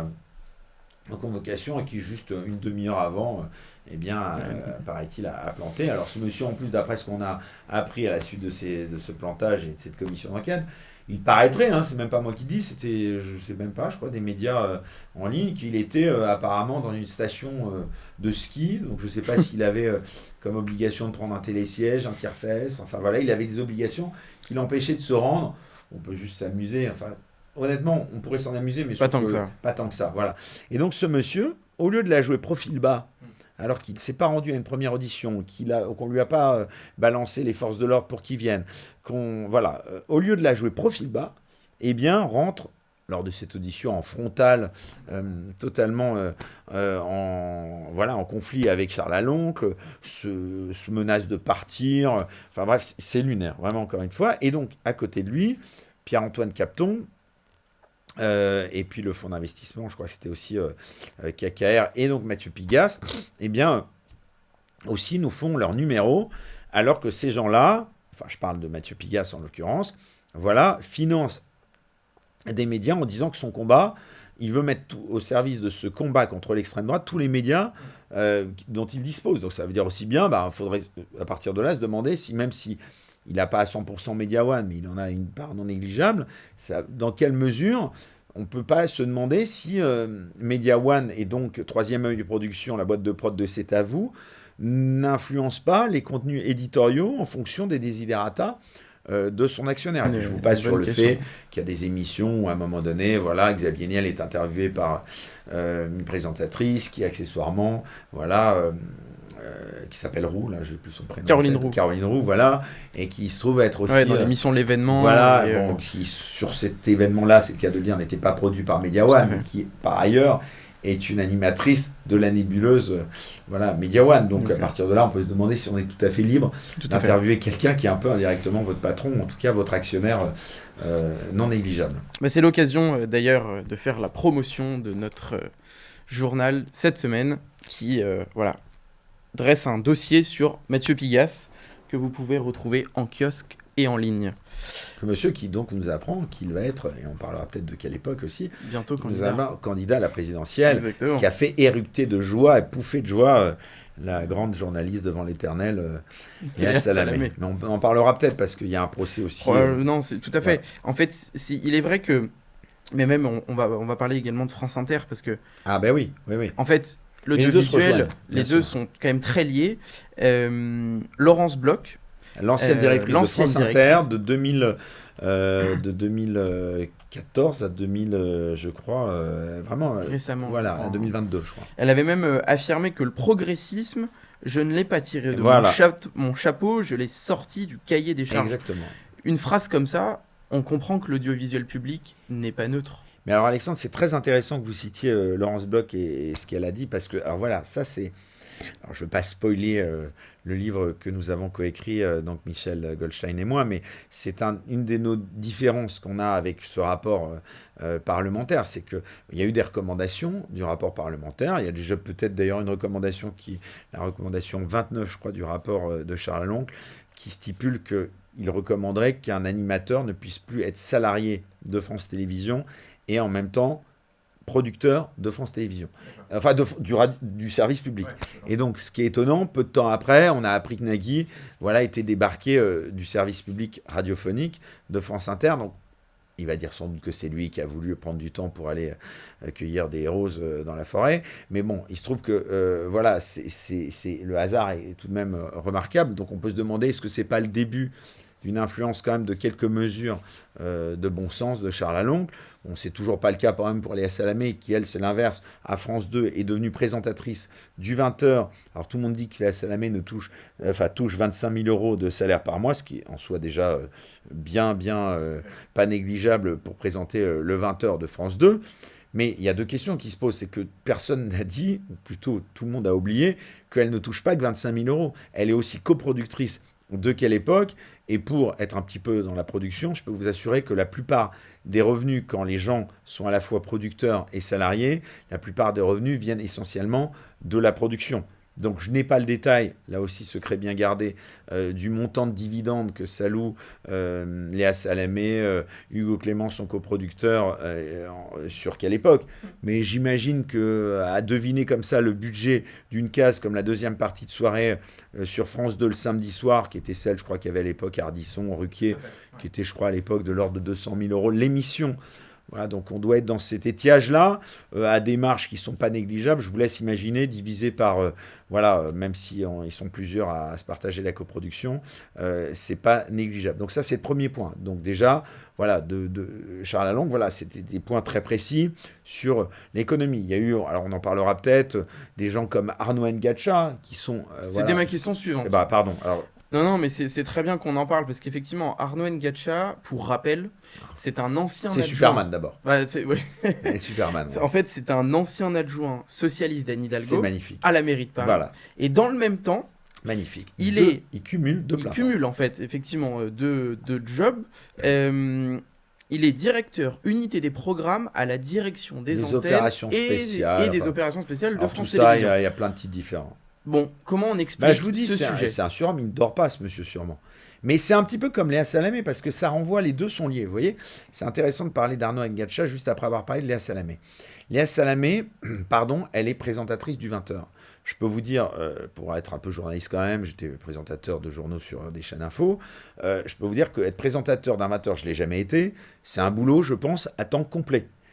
euh, convocation et qui, juste une demi-heure avant, euh, eh bien, euh, paraît-il, a, a planté. Alors, ce monsieur, en plus, d'après ce qu'on a appris à la suite de, ces, de ce plantage et de cette commission d'enquête, il paraîtrait, hein, c'est même pas moi qui dis, c'était, je sais même pas, je crois, des médias euh, en ligne, qu'il était euh, apparemment dans une station euh, de ski. Donc, je sais pas s'il avait euh, comme obligation de prendre un télésiège, un tire-fesse. Enfin, voilà, il avait des obligations qui l'empêchaient de se rendre. On peut juste s'amuser. Enfin, honnêtement, on pourrait s'en amuser, mais pas tant que ça. Pas tant que ça, voilà. Et donc, ce monsieur, au lieu de la jouer profil bas, alors qu'il ne s'est pas rendu à une première audition, qu'il a, qu'on ne lui a pas euh, balancé les forces de l'ordre pour qu'ils viennent, qu'on, voilà, euh, au lieu de la jouer profil bas, eh bien, rentre, lors de cette audition en frontal, euh, totalement euh, euh, en, voilà, en conflit avec Charles Laloncle, se, se menace de partir, enfin bref, c'est lunaire, vraiment, encore une fois. Et donc, à côté de lui, Pierre-Antoine Capton, Euh, et puis le fonds d'investissement, je crois que c'était aussi euh, K K R, et donc Mathieu Pigasse, eh bien, aussi nous font leur numéro, alors que ces gens-là, enfin je parle de Mathieu Pigasse en l'occurrence, voilà, financent des médias en disant que son combat, il veut mettre tout au service de ce combat contre l'extrême droite, tous les médias euh, dont il dispose. Donc ça veut dire aussi bien, bah, faudrait à partir de là se demander si même si il n'a pas à cent pour cent Media One, mais il en a une part non négligeable. Ça, dans quelle mesure on ne peut pas se demander si euh, Media One et donc Troisième œil de production, la boîte de prod de C'est à vous, n'influence pas les contenus éditoriaux en fonction des desiderata euh, de son actionnaire. Une, je vous passe sur le question. fait qu'il y a des émissions où à un moment donné, voilà, Xavier Niel est interviewé par euh, une présentatrice qui accessoirement, voilà, euh, euh, qui s'appelle Roux, là, je n'ai plus son prénom. Caroline Roux. Caroline Roux, voilà, et qui se trouve être aussi... Ouais, dans euh, l'émission L'événement. Voilà, et, bon, euh, qui sur cet événement-là, c'est le cas de le dire, n'était pas produit par Media One, mais qui, par ailleurs, est une animatrice de la nébuleuse euh, voilà, Media One. Donc, okay. à partir de là, on peut se demander si on est tout à fait libre tout d'interviewer quelqu'un qui est un peu indirectement votre patron, ou en tout cas votre actionnaire euh, non négligeable. Bah, c'est l'occasion, euh, d'ailleurs, euh, de faire la promotion de notre euh, journal cette semaine, qui euh, voilà, dresse un dossier sur Mathieu Pigasse, que vous pouvez retrouver en kiosque et en ligne. Le monsieur qui donc nous apprend qu'il va être, et on parlera peut-être de quelle époque aussi, bientôt candidat. Nous candidat à la présidentielle, Exactement. Ce qui a fait éructer de joie et pouffer de joie euh, la grande journaliste devant l'éternel, euh, Léa Salamé. Salamé. Mais on en parlera peut-être parce qu'il y a un procès aussi. Ouais, euh, non, c'est tout à fait. Ouais. En fait, c'est, il est vrai que, mais même on, on va on va parler également de France Inter parce que. Ah ben oui, oui, oui. En fait, l'audiovisuel, les, les deux sûr. sont quand même très liés. Euh, Laurence Bloch. L'ancienne directrice euh, l'ancienne de France directrice. Inter de, deux mille, euh, de deux mille quatorze à deux mille, euh, je crois, euh, vraiment. Récemment. Voilà, en... à deux mille vingt-deux, je crois. Elle avait même euh, affirmé que le progressisme, je ne l'ai pas tiré de voilà. mon, cha- mon chapeau, je l'ai sorti du cahier des charges. Exactement. Une phrase comme ça, on comprend que l'audiovisuel public n'est pas neutre. Mais alors, Alexandre, c'est très intéressant que vous citiez euh, Laurence Bloch et, et ce qu'elle a dit, parce que, alors voilà, ça c'est. Alors, je ne veux pas spoiler euh, le livre que nous avons coécrit, euh, donc Michel Goldstein et moi, mais c'est un, une de nos différences qu'on a avec ce rapport euh, euh, parlementaire. C'est qu'il y a eu des recommandations du rapport parlementaire. Il y a déjà peut-être d'ailleurs une recommandation, qui, la recommandation vingt-neuf, je crois, du rapport euh, de Charles Aloncle, qui stipule qu'il recommanderait qu'un animateur ne puisse plus être salarié de France Télévisions et en même temps producteur de France Télévisions, enfin de, du, du service public. Ouais, et donc, ce qui est étonnant, peu de temps après, on a appris que Nagui, voilà, était débarqué euh, du service public radiophonique de France Inter. Donc, il va dire sans doute que c'est lui qui a voulu prendre du temps pour aller euh, cueillir des roses euh, dans la forêt. Mais bon, il se trouve que euh, voilà, c'est, c'est, c'est, le hasard est tout de même euh, remarquable. Donc, on peut se demander, est-ce que c'est pas le début d'une influence quand même de quelques mesures euh, de bon sens de Charles Aloncle. Bon, c'est toujours pas le cas quand même pour Léa Salamé, qui elle, c'est l'inverse, à France deux, est devenue présentatrice du vingt heures. Alors tout le monde dit que Léa Salamé ne touche, euh, enfin, touche vingt-cinq mille euros de salaire par mois, ce qui est en soi déjà euh, bien, bien euh, pas négligeable pour présenter euh, le vingt heures de France deux. Mais il y a deux questions qui se posent. C'est que personne n'a dit, ou plutôt tout le monde a oublié, qu'elle ne touche pas que vingt-cinq mille euros. Elle est aussi coproductrice de quelle époque, et pour être un petit peu dans la production, je peux vous assurer que la plupart des revenus, quand les gens sont à la fois producteurs et salariés, la plupart des revenus viennent essentiellement de la production. Donc je n'ai pas le détail, là aussi secret bien gardé, euh, du montant de dividendes que Salou, euh, Léa Salamé, euh, Hugo Clément sont coproducteurs euh, euh, sur quelle époque. Mais j'imagine qu'à deviner comme ça le budget d'une case comme la deuxième partie de soirée euh, sur France deux le samedi soir, qui était celle, je crois, qu'il y avait à l'époque Ardisson, Ruquier, qui était, je crois, à l'époque de l'ordre de deux cent mille euros, l'émission. Voilà, donc on doit être dans cet étiage-là, euh, à des marges qui ne sont pas négligeables. Je vous laisse imaginer, divisé par, euh, voilà, euh, même si on, ils sont plusieurs à, à se partager la coproduction, euh, c'est pas négligeable. Donc ça, c'est le premier point. Donc déjà, voilà, de, de Charles Aloncle, voilà, c'était des points très précis sur l'économie. Il y a eu, alors on en parlera peut-être, des gens comme Arnaud Ngacha, qui sont... Euh, C'était voilà, ma question suivante. Eh ben, pardon, alors... Non, non, mais c'est, c'est très bien qu'on en parle, parce qu'effectivement, Arnaud Ngacha, pour rappel, c'est un ancien c'est adjoint... C'est Superman, d'abord. Ouais, c'est, ouais. C'est Superman. Ouais. En fait, c'est un ancien adjoint socialiste d'Anne Hidalgo. C'est magnifique. À la mairie de Paris. Voilà. Et dans le même temps... Magnifique. Il, deux, est, il cumule deux Il plein cumule, en fait, effectivement, deux, deux jobs. Euh, il est directeur unité des programmes à la direction des, des antennes opérations et, spéciales, et des enfin, opérations spéciales de France tout ça, Télévisions. il y, y a plein de titres différents. Bon, comment on explique bah, je vous dis, ce c'est sujet un, c'est un surhomme, il ne dort pas, ce monsieur, sûrement. Mais c'est un petit peu comme Léa Salamé, parce que ça renvoie, les deux sont liés, vous voyez. C'est intéressant de parler d'Arnaud Ngacha juste après avoir parlé de Léa Salamé. Léa Salamé, pardon, elle est présentatrice du vingt heures. Je peux vous dire, euh, pour être un peu journaliste quand même, j'étais présentateur de journaux sur des chaînes info, euh, je peux vous dire qu'être présentateur d'un vingt heures, je ne l'ai jamais été, c'est un boulot, je pense, à temps complet.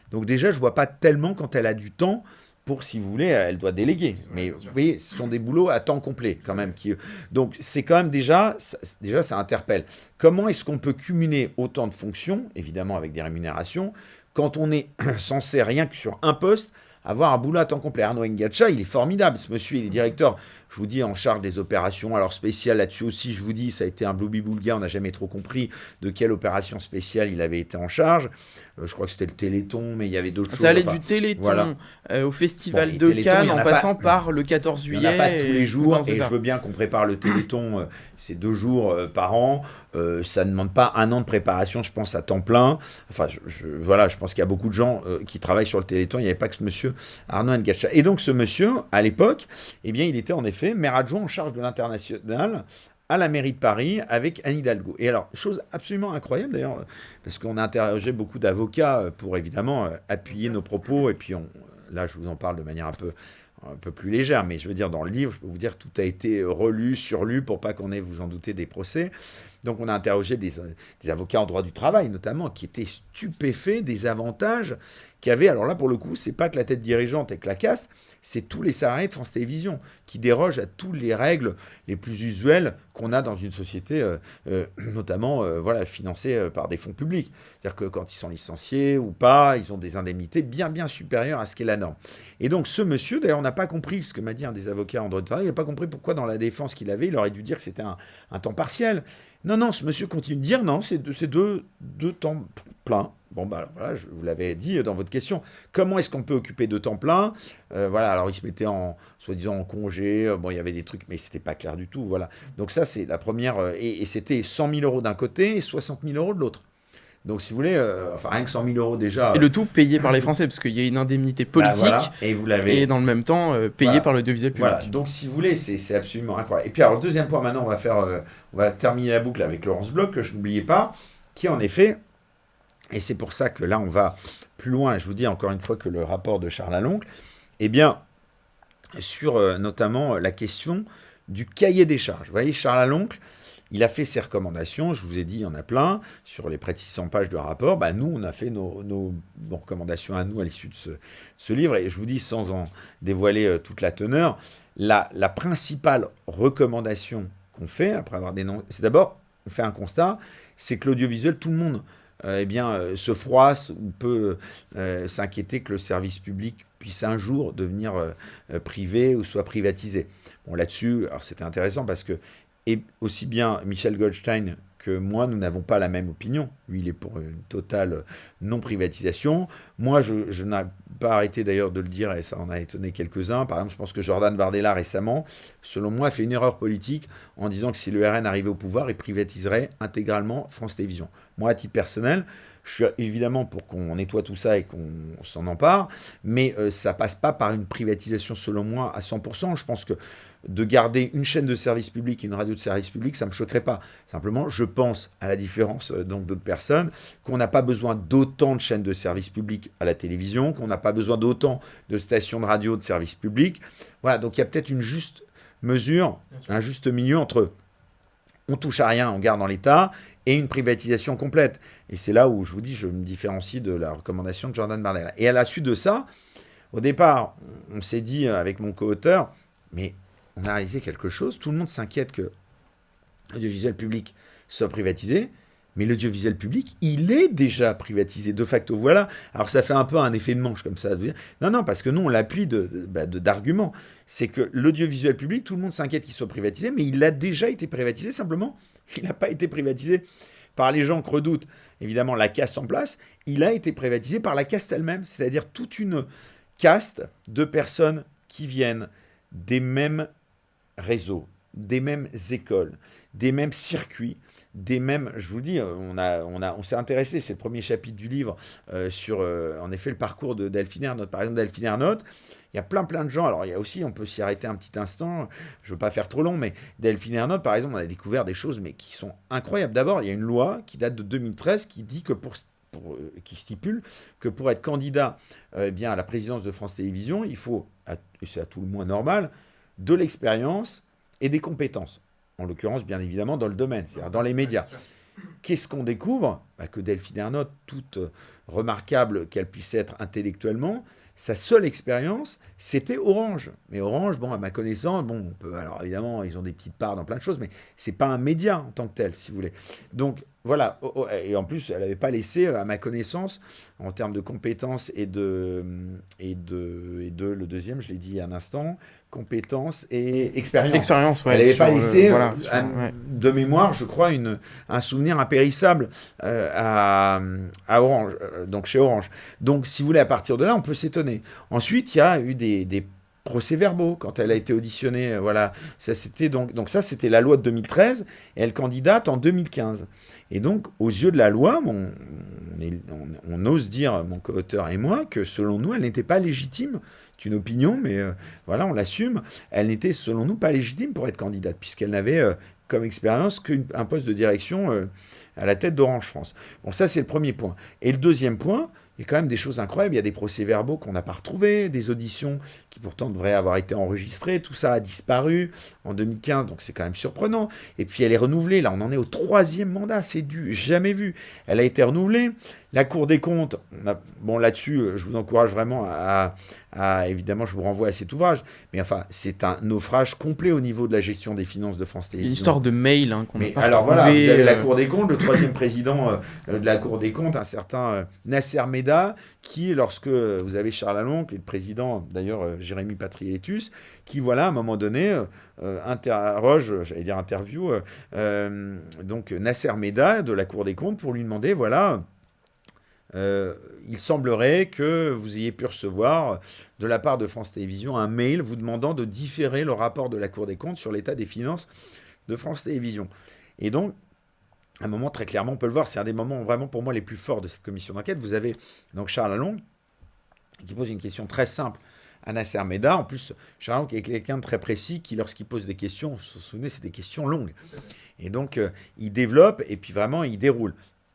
Donc déjà, je vois pas tellement quand elle a du temps pour, si vous voulez, elle doit déléguer. Mais vous voyez, ce sont des boulots à temps complet quand même. Qui... Donc c'est quand même déjà, ça, déjà, ça interpelle. Comment est-ce qu'on peut cumuler autant de fonctions, évidemment avec des rémunérations, quand on est censé rien que sur un poste avoir un boulot à temps complet? Arnaud Ngacha, il est formidable. Ce monsieur, il est directeur, je vous dis, en charge des opérations. Alors spéciales là-dessus aussi, je vous dis, ça a été un blooby-boulga. On n'a jamais trop compris de quelle opération spéciale il avait été en charge. Euh, je crois que c'était le Téléthon, mais il y avait d'autres ça choses. Ça allait enfin, du Téléthon voilà. euh, au Festival bon, de Téléthon, Cannes, en, en passant pas, par le quatorze juillet. Il n'y en a pas tous les jours, non, et ça. je veux bien qu'on prépare le Téléthon, euh, c'est deux jours euh, par an. Euh, ça ne demande pas un an de préparation, je pense, à temps plein. Enfin, je, je, voilà, je pense qu'il y a beaucoup de gens euh, qui travaillent sur le Téléthon. Il n'y avait pas que ce monsieur Arnaud Ngacha. Et donc, ce monsieur, à l'époque, eh bien, il était en effet maire adjoint en charge de l'international à la mairie de Paris avec Anne Hidalgo. Et alors, chose absolument incroyable d'ailleurs, parce qu'on a interrogé beaucoup d'avocats pour évidemment appuyer nos propos, et puis on, là je vous en parle de manière un peu, un peu plus légère, mais je veux dire dans le livre, je peux vous dire tout a été relu, surlu, pour pas qu'on ait, vous en doutez, des procès. Donc on a interrogé des, des avocats en droit du travail notamment, qui étaient stupéfaits des avantages qu'il y avait. Alors là pour le coup, c'est pas que la tête dirigeante et que la caste, c'est tous les salariés de France Télévisions qui dérogent à toutes les règles les plus usuelles qu'on a dans une société, euh, euh, notamment euh, voilà, financée euh, par des fonds publics. C'est-à-dire que quand ils sont licenciés ou pas, ils ont des indemnités bien, bien supérieures à ce qu'est la norme. Et donc ce monsieur, d'ailleurs, on n'a pas compris ce que m'a dit un des avocats en droit du travail, il n'a pas compris pourquoi dans la défense qu'il avait, il aurait dû dire que c'était un, un temps partiel. Non, non, ce monsieur continue de dire non, c'est deux, c'est deux, deux temps pleins. Bon, bah alors, voilà, je vous l'avais dit dans votre question. Comment est-ce qu'on peut occuper deux temps pleins? euh, Voilà, alors il se mettait en, soi-disant en congé. Euh, bon, il y avait des trucs, mais c'était pas clair du tout. Voilà. Donc ça, c'est la première. Euh, et, et c'était cent mille euros d'un côté et soixante mille euros de l'autre. Donc, si vous voulez, euh, enfin, rien que cent mille euros déjà. Et le tout payé par les Français, parce qu'il y a une indemnité politique, bah, voilà. Et vous l'avez. Et dans le même temps, euh, payé voilà. par l'audiovisuel public. Voilà. Donc, si vous voulez, c'est, c'est absolument incroyable. Et puis, alors, le deuxième point, maintenant, on va faire, euh, on va terminer la boucle avec Laurence Bloch, que je n'oubliais pas, qui en effet, et c'est pour ça que là, on va plus loin. Je vous dis encore une fois que le rapport de Charles Aloncle, eh bien, sur euh, notamment la question du cahier des charges. Vous voyez, Charles Aloncle, il a fait ses recommandations, je vous ai dit, il y en a plein, sur les près de six cents pages de rapport. Bah, nous, on a fait nos, nos, nos recommandations à nous à l'issue de ce, ce livre. Et je vous dis, sans en dévoiler euh, toute la teneur, la, la principale recommandation qu'on fait, après avoir dénoncé, c'est d'abord, on fait un constat, c'est que l'audiovisuel, tout le monde euh, eh bien, euh, se froisse ou peut euh, s'inquiéter que le service public puisse un jour devenir euh, privé ou soit privatisé. Bon, là-dessus, alors c'était intéressant parce que et aussi bien Michel Goldstein que moi, nous n'avons pas la même opinion. Lui, il est pour une totale non-privatisation. Moi, je, je n'ai pas arrêté d'ailleurs de le dire, et ça en a étonné quelques-uns. Par exemple, je pense que Jordan Bardella, récemment, selon moi, a fait une erreur politique en disant que si le R N arrivait au pouvoir, il privatiserait intégralement France Télévisions. Moi, à titre personnel, je suis évidemment pour qu'on nettoie tout ça et qu'on s'en empare, mais euh, ça passe pas par une privatisation, selon moi, à cent pour cent. Je pense que de garder une chaîne de service public et une radio de service public, ça ne me choquerait pas. Simplement, je pense, à la différence euh, donc d'autres personnes, qu'on n'a pas besoin d'autant de chaînes de service public à la télévision, qu'on n'a pas besoin d'autant de stations de radio de service public. Voilà, donc il y a peut-être une juste mesure, un juste milieu entre on touche à rien, on garde dans l'État, et une privatisation complète. Et c'est là où je vous dis, je me différencie de la recommandation de Jordan Bardella. Et à la suite de ça, au départ, on s'est dit avec mon co-auteur, mais on a réalisé quelque chose, tout le monde s'inquiète que l'audiovisuel public soit privatisé, mais l'audiovisuel public, il est déjà privatisé de facto. Voilà. Alors ça fait un peu un effet de manche comme ça. Non, non, parce que nous, on l'appuie de, de, bah, de, d'arguments. C'est que l'audiovisuel public, tout le monde s'inquiète qu'il soit privatisé, mais il a déjà été privatisé, simplement. Il n'a pas été privatisé par les gens que redoute évidemment la caste en place. Il a été privatisé par la caste elle-même, c'est-à-dire toute une caste de personnes qui viennent des mêmes réseaux, des mêmes écoles, des mêmes circuits, des mêmes, je vous dis, on, a, on, a, on s'est intéressé, c'est le premier chapitre du livre, euh, sur, euh, en effet, le parcours de Delphine Ernotte. Par exemple, Delphine Ernotte, il y a plein, plein de gens. Alors, il y a aussi, on peut s'y arrêter un petit instant, je ne veux pas faire trop long, mais Delphine Ernotte, par exemple, on a découvert des choses, mais qui sont incroyables. D'abord, il y a une loi qui date de deux mille treize qui dit que pour... Pour, euh, qui stipule que pour être candidat euh, eh bien, à la présidence de France Télévisions, il faut, à, c'est à tout le moins normal, de l'expérience et des compétences. En l'occurrence, bien évidemment, dans le domaine, c'est-à-dire dans les médias. Qu'est-ce qu'on découvre? Bah, que Delphine Ernotte, toute euh, remarquable qu'elle puisse être intellectuellement, sa seule expérience, c'était Orange. Mais Orange, bon, à ma connaissance, bon, on peut, alors évidemment, ils ont des petites parts dans plein de choses, mais c'est pas un média en tant que tel, si vous voulez. Donc, voilà. Oh, oh, et en plus, elle n'avait pas laissé, à ma connaissance, en termes de compétences et de, et de, et de, le deuxième, je l'ai dit il y a un instant, compétences et expérience. Expérience, ouais. Elle n'avait pas laissé, le, voilà, euh, sur, un, ouais. de mémoire, je crois, une, un souvenir impérissable euh, à, à Orange, euh, donc chez Orange. Donc, si vous voulez, à partir de là, on peut s'étonner. Ensuite, il y a eu des, des procès-verbaux quand elle a été auditionnée. Voilà, ça c'était donc, donc ça c'était la loi de deux mille treize et elle candidate en deux mille quinze. Et donc, aux yeux de la loi, on, on, est, on, on ose dire, mon co-auteur et moi, que selon nous, elle n'était pas légitime. C'est une opinion, mais euh, voilà, on l'assume. Elle n'était, selon nous, pas légitime pour être candidate, puisqu'elle n'avait euh, comme expérience qu'un poste de direction euh, à la tête d'Orange France. Bon, ça, c'est le premier point. Et le deuxième point, il y a quand même des choses incroyables. Il y a des procès-verbaux qu'on n'a pas retrouvés, des auditions qui pourtant devraient avoir été enregistrées. Tout ça a disparu en deux mille quinze, donc c'est quand même surprenant. Et puis elle est renouvelée. Là, on en est au troisième mandat. C'est du jamais vu. Elle a été renouvelée. La Cour des comptes, on a, bon là-dessus, je vous encourage vraiment à, à, à, évidemment, je vous renvoie à cet ouvrage. Mais enfin, c'est un naufrage complet au niveau de la gestion des finances de France Télévisions. Une histoire de mail hein, qu'on n'a pas alors retrouvé, voilà, vous avez euh... la Cour des comptes, le troisième président euh, de la Cour des comptes, un certain euh, Nasser Meda, qui, lorsque vous avez Charles Aloncle, et le président, d'ailleurs euh, Jérémy Patriétus, qui, voilà, à un moment donné, euh, interroge, j'allais dire interview, euh, euh, donc Nasser Meda de la Cour des comptes pour lui demander, voilà... Euh, il semblerait que vous ayez pu recevoir de la part de France Télévisions un mail vous demandant de différer le rapport de la Cour des comptes sur l'état des finances de France Télévisions. Et donc, à un moment, très clairement, on peut le voir, c'est un des moments vraiment pour moi les plus forts de cette commission d'enquête. Vous avez donc Charles Aloncle qui pose une question très simple à Nasser Meda. En plus, Charles Aloncle est quelqu'un de très précis qui, lorsqu'il pose des questions, vous vous souvenez, c'est des questions longues. Et donc, euh, il développe et puis vraiment, il déroule.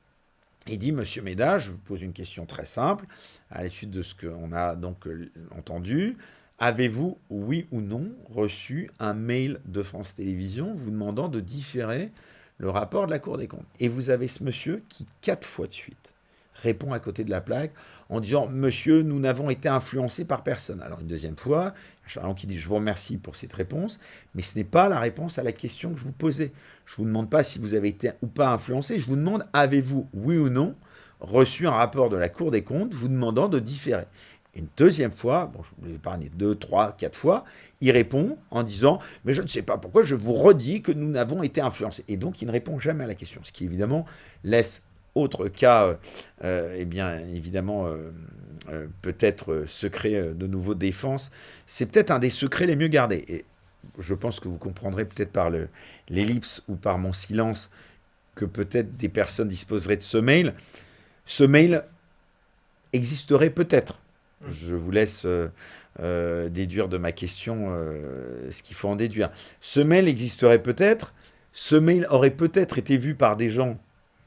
Il dit, Monsieur Meda, je vous pose une question très simple, à la suite de ce qu'on a donc euh, entendu. Avez-vous, oui ou non, reçu un mail de France Télévisions vous demandant de différer le rapport de la Cour des comptes? Et vous avez ce monsieur qui, quatre fois de suite, répond à côté de la plaque en disant « Monsieur, nous n'avons été influencés par personne ». Alors une deuxième fois, Charles qui dit « Je vous remercie pour cette réponse, mais ce n'est pas la réponse à la question que je vous posais. Je ne vous demande pas si vous avez été ou pas influencé, je vous demande avez-vous, oui ou non, reçu un rapport de la Cour des comptes vous demandant de différer ». Une deuxième fois, bon, je vous l'ai épargné deux, trois, quatre fois, il répond en disant « Mais je ne sais pas pourquoi, je vous redis que nous n'avons été influencés ». Et donc, il ne répond jamais à la question, ce qui évidemment laisse, autre cas, euh, eh bien, évidemment, euh, euh, peut-être euh, secret euh, de nouveau défense, c'est peut-être un des secrets les mieux gardés. Et je pense que vous comprendrez peut-être par le, l'ellipse ou par mon silence que peut-être des personnes disposeraient de ce mail. Ce mail existerait peut-être. Je vous laisse euh, euh, déduire de ma question euh, ce qu'il faut en déduire. Ce mail existerait peut-être. Ce mail aurait peut-être été vu par des gens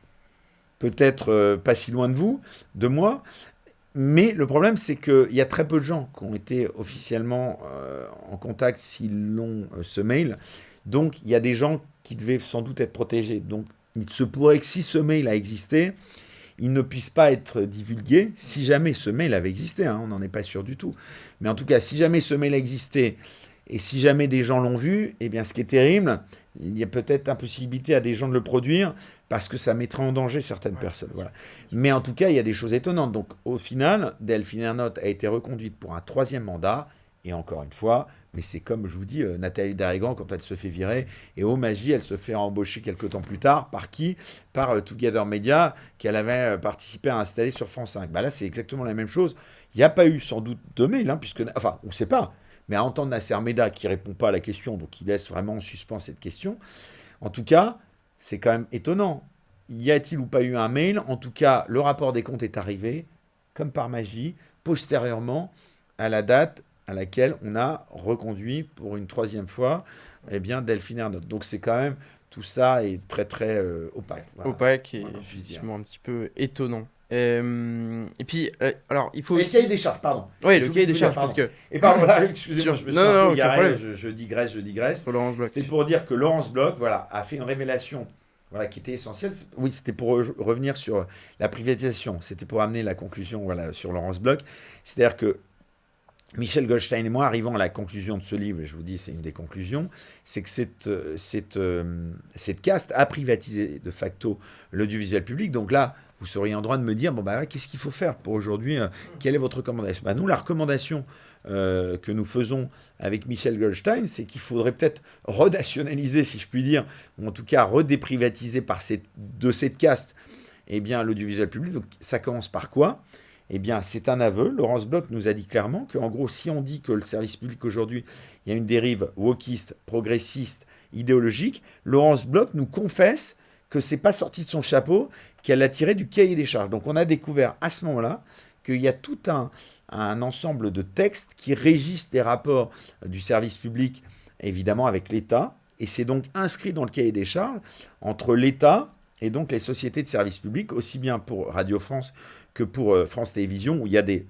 peut-être euh, pas si loin de vous, de moi. Mais le problème, c'est qu'il y a très peu de gens qui ont été officiellement euh, en contact s'ils l'ont, euh, ce mail. Donc, il y a des gens qui devaient sans doute être protégés. Donc, il se pourrait que si ce mail a existé, il ne puisse pas être divulgué si jamais ce mail avait existé. Hein, on n'en est pas sûr du tout. Mais en tout cas, si jamais ce mail a existé et si jamais des gens l'ont vu, eh bien, ce qui est terrible, il y a peut-être impossibilité à des gens de le produire parce que ça mettrait en danger certaines ouais, personnes. Voilà. Mais en tout cas, il y a des choses étonnantes. Donc, au final, Delphine Ernotte a été reconduite pour un troisième mandat. Et encore une fois, mais c'est comme je vous dis, euh, Nathalie Darrigan, quand elle se fait virer, et oh magie, elle se fait embaucher quelques temps plus tard. Par qui? Par euh, Together Media, qu'elle avait euh, participé à installer sur France cinq. Bah là, c'est exactement la même chose. Il n'y a pas eu sans doute de mail, hein, puisque, enfin, on ne sait pas. Mais à entendre Nasser Meda qui ne répond pas à la question, donc il laisse vraiment en suspens cette question. En tout cas, c'est quand même étonnant. Y a-t-il ou pas eu un mail? En tout cas, le rapport des comptes est arrivé, comme par magie, postérieurement à la date à laquelle on a reconduit pour une troisième fois eh bien, Delphine Ernotte. Donc c'est quand même, tout ça est très très euh, opaque. Voilà. Opaque et voilà, effectivement un petit peu étonnant. Euh, et puis, euh, alors, il faut et aussi... le cahier des charges, pardon. Oui, le cahier des charges, parce que... Et pardon, là, excusez-moi, Sur... je me suis non, un non, peu égaré, problème. je, je digresse, je digresse. Laurence Bloch. C'était pour dire que Laurence Bloch, voilà, a fait une révélation voilà, qui était essentiel. Oui, c'était pour re- revenir sur la privatisation. C'était pour amener la conclusion, voilà, sur Laurence Bloch. C'est-à-dire que Michel Goldstein et moi, arrivons à la conclusion de ce livre, et je vous dis, c'est une des conclusions, c'est que cette, euh, cette, euh, cette caste a privatisé de facto l'audiovisuel public. Donc là, vous seriez en droit de me dire, bon, bah, qu'est-ce qu'il faut faire pour aujourd'hui euh, Quelle est votre recommandation? Bah, nous, la recommandation euh, que nous faisons avec Michel Goldstein, c'est qu'il faudrait peut-être renationaliser, si je puis dire, ou en tout cas redéprivatiser par cette, de cette caste, eh bien, l'audiovisuel public. Donc ça commence par quoi? Eh bien, c'est un aveu. Laurence Bloch nous a dit clairement qu'en gros, si on dit que le service public aujourd'hui, il y a une dérive wokiste, progressiste, idéologique, Laurence Bloch nous confesse que c'est pas sorti de son chapeau, qu'elle a tiré du cahier des charges. Donc on a découvert à ce moment-là qu'il y a tout un, un ensemble de textes qui régissent les rapports du service public, évidemment avec l'État, et c'est donc inscrit dans le cahier des charges entre l'État et donc les sociétés de service public, aussi bien pour Radio France que pour euh, France Télévisions, où il y a des,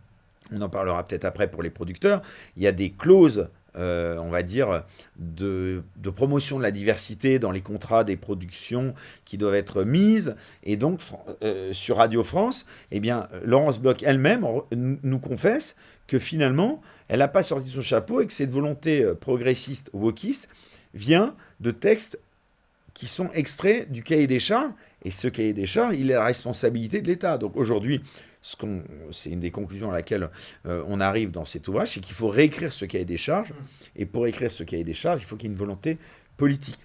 on en parlera peut-être après pour les producteurs, il y a des clauses, euh, on va dire, de, de promotion de la diversité dans les contrats des productions qui doivent être mises. Et donc, euh, sur Radio France, eh bien, Laurence Bloch elle-même nous confesse que finalement, elle n'a pas sorti son chapeau et que cette volonté progressiste, wokiste, vient de textes qui sont extraits du cahier des charges. Et ce cahier des charges, il est la responsabilité de l'État. Donc aujourd'hui, ce qu'on, c'est une des conclusions à laquelle euh, on arrive dans cet ouvrage, c'est qu'il faut réécrire ce cahier des charges. Et pour écrire ce cahier des charges, il faut qu'il y ait une volonté politique.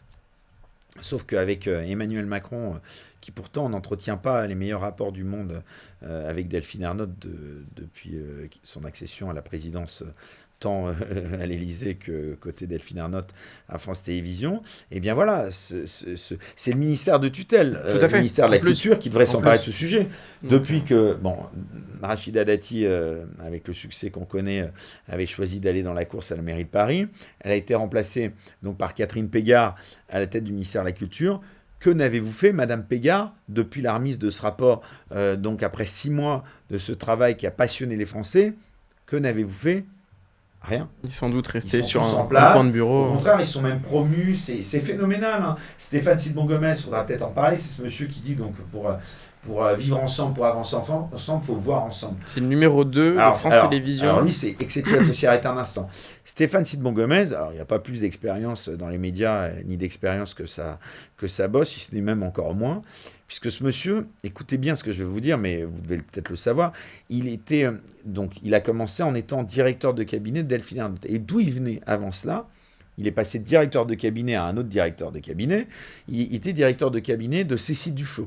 Sauf qu'avec euh, Emmanuel Macron, euh, qui pourtant n'entretient pas les meilleurs rapports du monde euh, avec Delphine Ernotte de, depuis euh, son accession à la présidence, euh, tant euh, à l'Élysée que côté Delphine Ernotte à France Télévisions, et bien voilà, ce, ce, ce, c'est le ministère de tutelle, Tout à fait. le ministère de la En plus. Culture, qui devrait En s'emparer de plus. ce sujet. Donc, Depuis que, bon, Rachida Dati, euh, avec le succès qu'on connaît, euh, avait choisi d'aller dans la course à la mairie de Paris. Elle a été remplacée donc par Catherine Pégard à la tête du ministère de la Culture. Que n'avez-vous fait, Madame Pégard, depuis la remise de ce rapport, euh, donc après six mois de ce travail qui a passionné les Français? Que n'avez-vous fait? Rien. Ils sont sans doute restés Ils sont sur tous un, en un place. coin de bureau. Au contraire, ils sont même promus. C'est, c'est phénoménal. Hein. Stéphane Sidbon-Gomez, il faudra peut-être en parler. C'est ce monsieur qui dit donc pour, pour vivre ensemble, pour avancer ensemble, il faut voir ensemble. C'est le numéro deux alors, de France alors, Télévisions. Alors lui, c'est exceptionnel. Il faut s'y arrêter un instant. Stéphane Sidbon-Gomez, alors il n'y a pas plus d'expérience dans les médias, ni d'expérience que ça, que ça bosse, si ce n'est même encore moins. Puisque ce monsieur, écoutez bien ce que je vais vous dire, mais vous devez peut-être le savoir, il était donc il a commencé en étant directeur de cabinet de Delphine Ernotte. Et d'où il venait avant cela? Il est passé de directeur de cabinet à un autre directeur de cabinet. Il était directeur de cabinet de Cécile Duflot,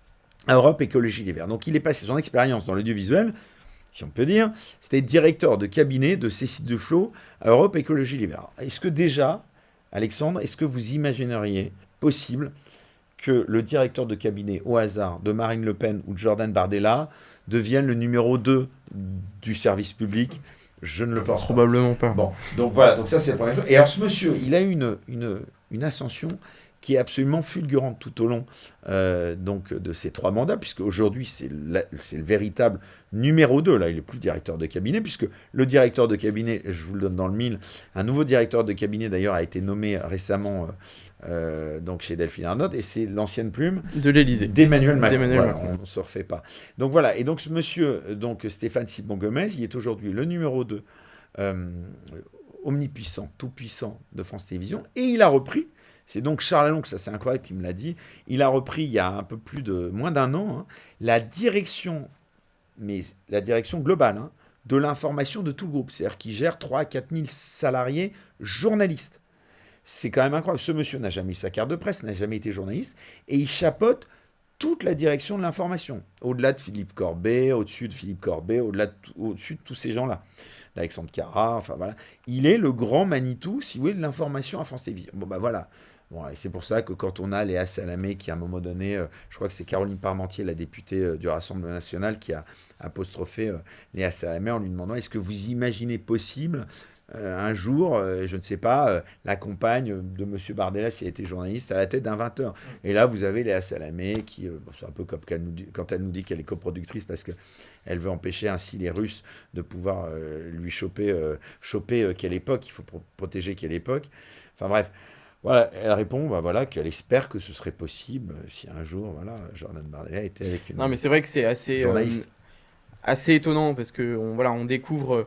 à Europe Écologie Les Verts. Donc il est passé son expérience dans l'audiovisuel, si on peut dire, c'était directeur de cabinet de Cécile Duflot à Europe Écologie Les Verts. Est-ce que déjà, Alexandre, est-ce que vous imagineriez possible que le directeur de cabinet, au hasard, de Marine Le Pen ou de Jordan Bardella devienne le numéro deux du service public? Je ne le pense Probablement pas. pas. Bon, donc voilà, donc ça c'est la première chose. Et alors ce monsieur, il a eu une, une, une ascension qui est absolument fulgurante tout au long euh, donc, de ces trois mandats, puisque aujourd'hui c'est, la, c'est le véritable numéro deux, là il n'est plus directeur de cabinet, puisque le directeur de cabinet, je vous le donne dans le mille, un nouveau directeur de cabinet d'ailleurs a été nommé récemment euh, Euh, donc chez Delphine Ernotte, et c'est l'ancienne plume de l'Élysée d'Emmanuel Macron. D'Emmanuel Voilà, Macron. on ne se refait pas. Donc voilà, et donc ce monsieur, donc Stéphane Sidbon-Gomez, il est aujourd'hui le numéro deux euh, omnipuissant, tout-puissant de France Télévisions, et il a repris, c'est donc Charles Alonque, ça c'est incroyable qui me l'a dit, il a repris il y a un peu plus de, moins d'un an, hein, la direction, mais la direction globale, hein, de l'information de tout le groupe, c'est-à-dire qu'il gère trois à quatre mille salariés journalistes. C'est quand même incroyable. Ce monsieur n'a jamais eu sa carte de presse, n'a jamais été journaliste, et il chapeaute toute la direction de l'information. Au-delà de Philippe Corbet, au-dessus de Philippe Corbet, au-delà de tout, au-dessus de tous ces gens-là. D'Alexandre Carra, enfin voilà. Il est le grand Manitou, si vous voulez, de l'information à France Télévisions. Bon, ben voilà. Bon, et c'est pour ça que quand on a Léa Salamé, qui à un moment donné, euh, je crois que c'est Caroline Parmentier, la députée euh, du Rassemblement National, qui a apostrophé euh, Léa Salamé en lui demandant: est-ce que vous imaginez possible Euh, un jour, euh, je ne sais pas, euh, la compagne de M. Bardella, si elle était journaliste, à la tête d'un vingt heures. Et là, vous avez Léa Salamé, qui, euh, bon, c'est un peu comme qu'elle nous dit, quand elle nous dit qu'elle est coproductrice, parce qu'elle veut empêcher ainsi les Russes de pouvoir euh, lui choper, euh, choper euh, quelle époque, il faut pro- protéger quelle époque. Enfin bref. Voilà, elle répond bah, voilà, qu'elle espère que ce serait possible euh, si un jour, voilà, Jordan Bardella était avec une Non, mais c'est vrai que c'est assez, euh, journaliste. assez étonnant parce que on, voilà, on découvre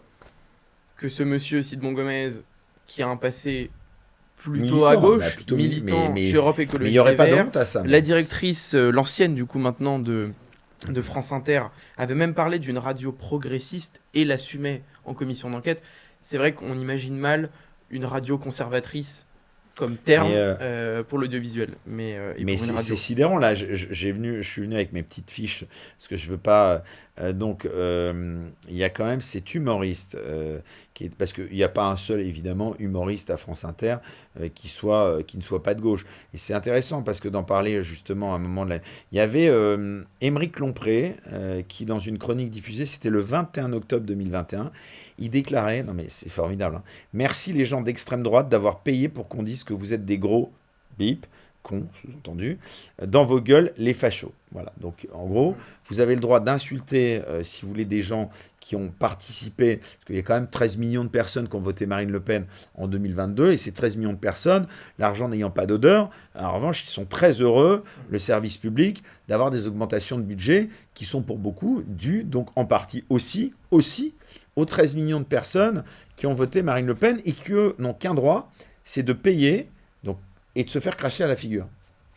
que ce monsieur Sid Gomez, qui a un passé plutôt à Militant, bah, gauche, plutôt mili- mais militant chez mais Europe mais il y Écologie aurait Les pas de Verts, honte à ça, la moi. directrice, euh, l'ancienne du coup maintenant de, de France Inter, avait même parlé d'une radio progressiste et l'assumait en commission d'enquête. C'est vrai qu'on imagine mal une radio conservatrice comme Mais terme euh, euh, pour l'audiovisuel, mais euh, et Mais pour une c'est c'est radio. sidérant là. Je, je- j'ai venu, je suis venu avec mes petites fiches parce que je veux pas. Euh, donc euh, il y a quand même cet humoriste euh, qui est parce qu'il n'y a pas un seul évidemment humoriste à France Inter euh, qui soit euh, qui ne soit pas de gauche. Et c'est intéressant parce que d'en parler justement à un moment de la. Il y avait euh, Émeric Lompré euh, qui dans une chronique diffusée, c'était le vingt et un octobre deux mille vingt et un, il déclarait, non mais c'est formidable, hein, merci les gens d'extrême droite d'avoir payé pour qu'on dise que vous êtes des gros bip con, sous-entendu, dans vos gueules, les fachos. Voilà. Donc, en gros, vous avez le droit d'insulter, euh, si vous voulez, des gens qui ont participé, parce qu'il y a quand même treize millions de personnes qui ont voté Marine Le Pen en deux mille vingt-deux, et ces treize millions de personnes, l'argent n'ayant pas d'odeur, en revanche, ils sont très heureux, le service public, d'avoir des augmentations de budget qui sont pour beaucoup dues, donc en partie aussi, aussi, aux treize millions de personnes qui ont voté Marine Le Pen et qui eux, n'ont qu'un droit, c'est de payer donc, et de se faire cracher à la figure.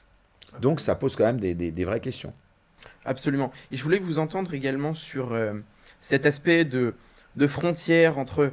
Donc ça pose quand même des, des- des vraies questions. Absolument. Et je voulais vous entendre également sur euh, cet aspect de, de frontière entre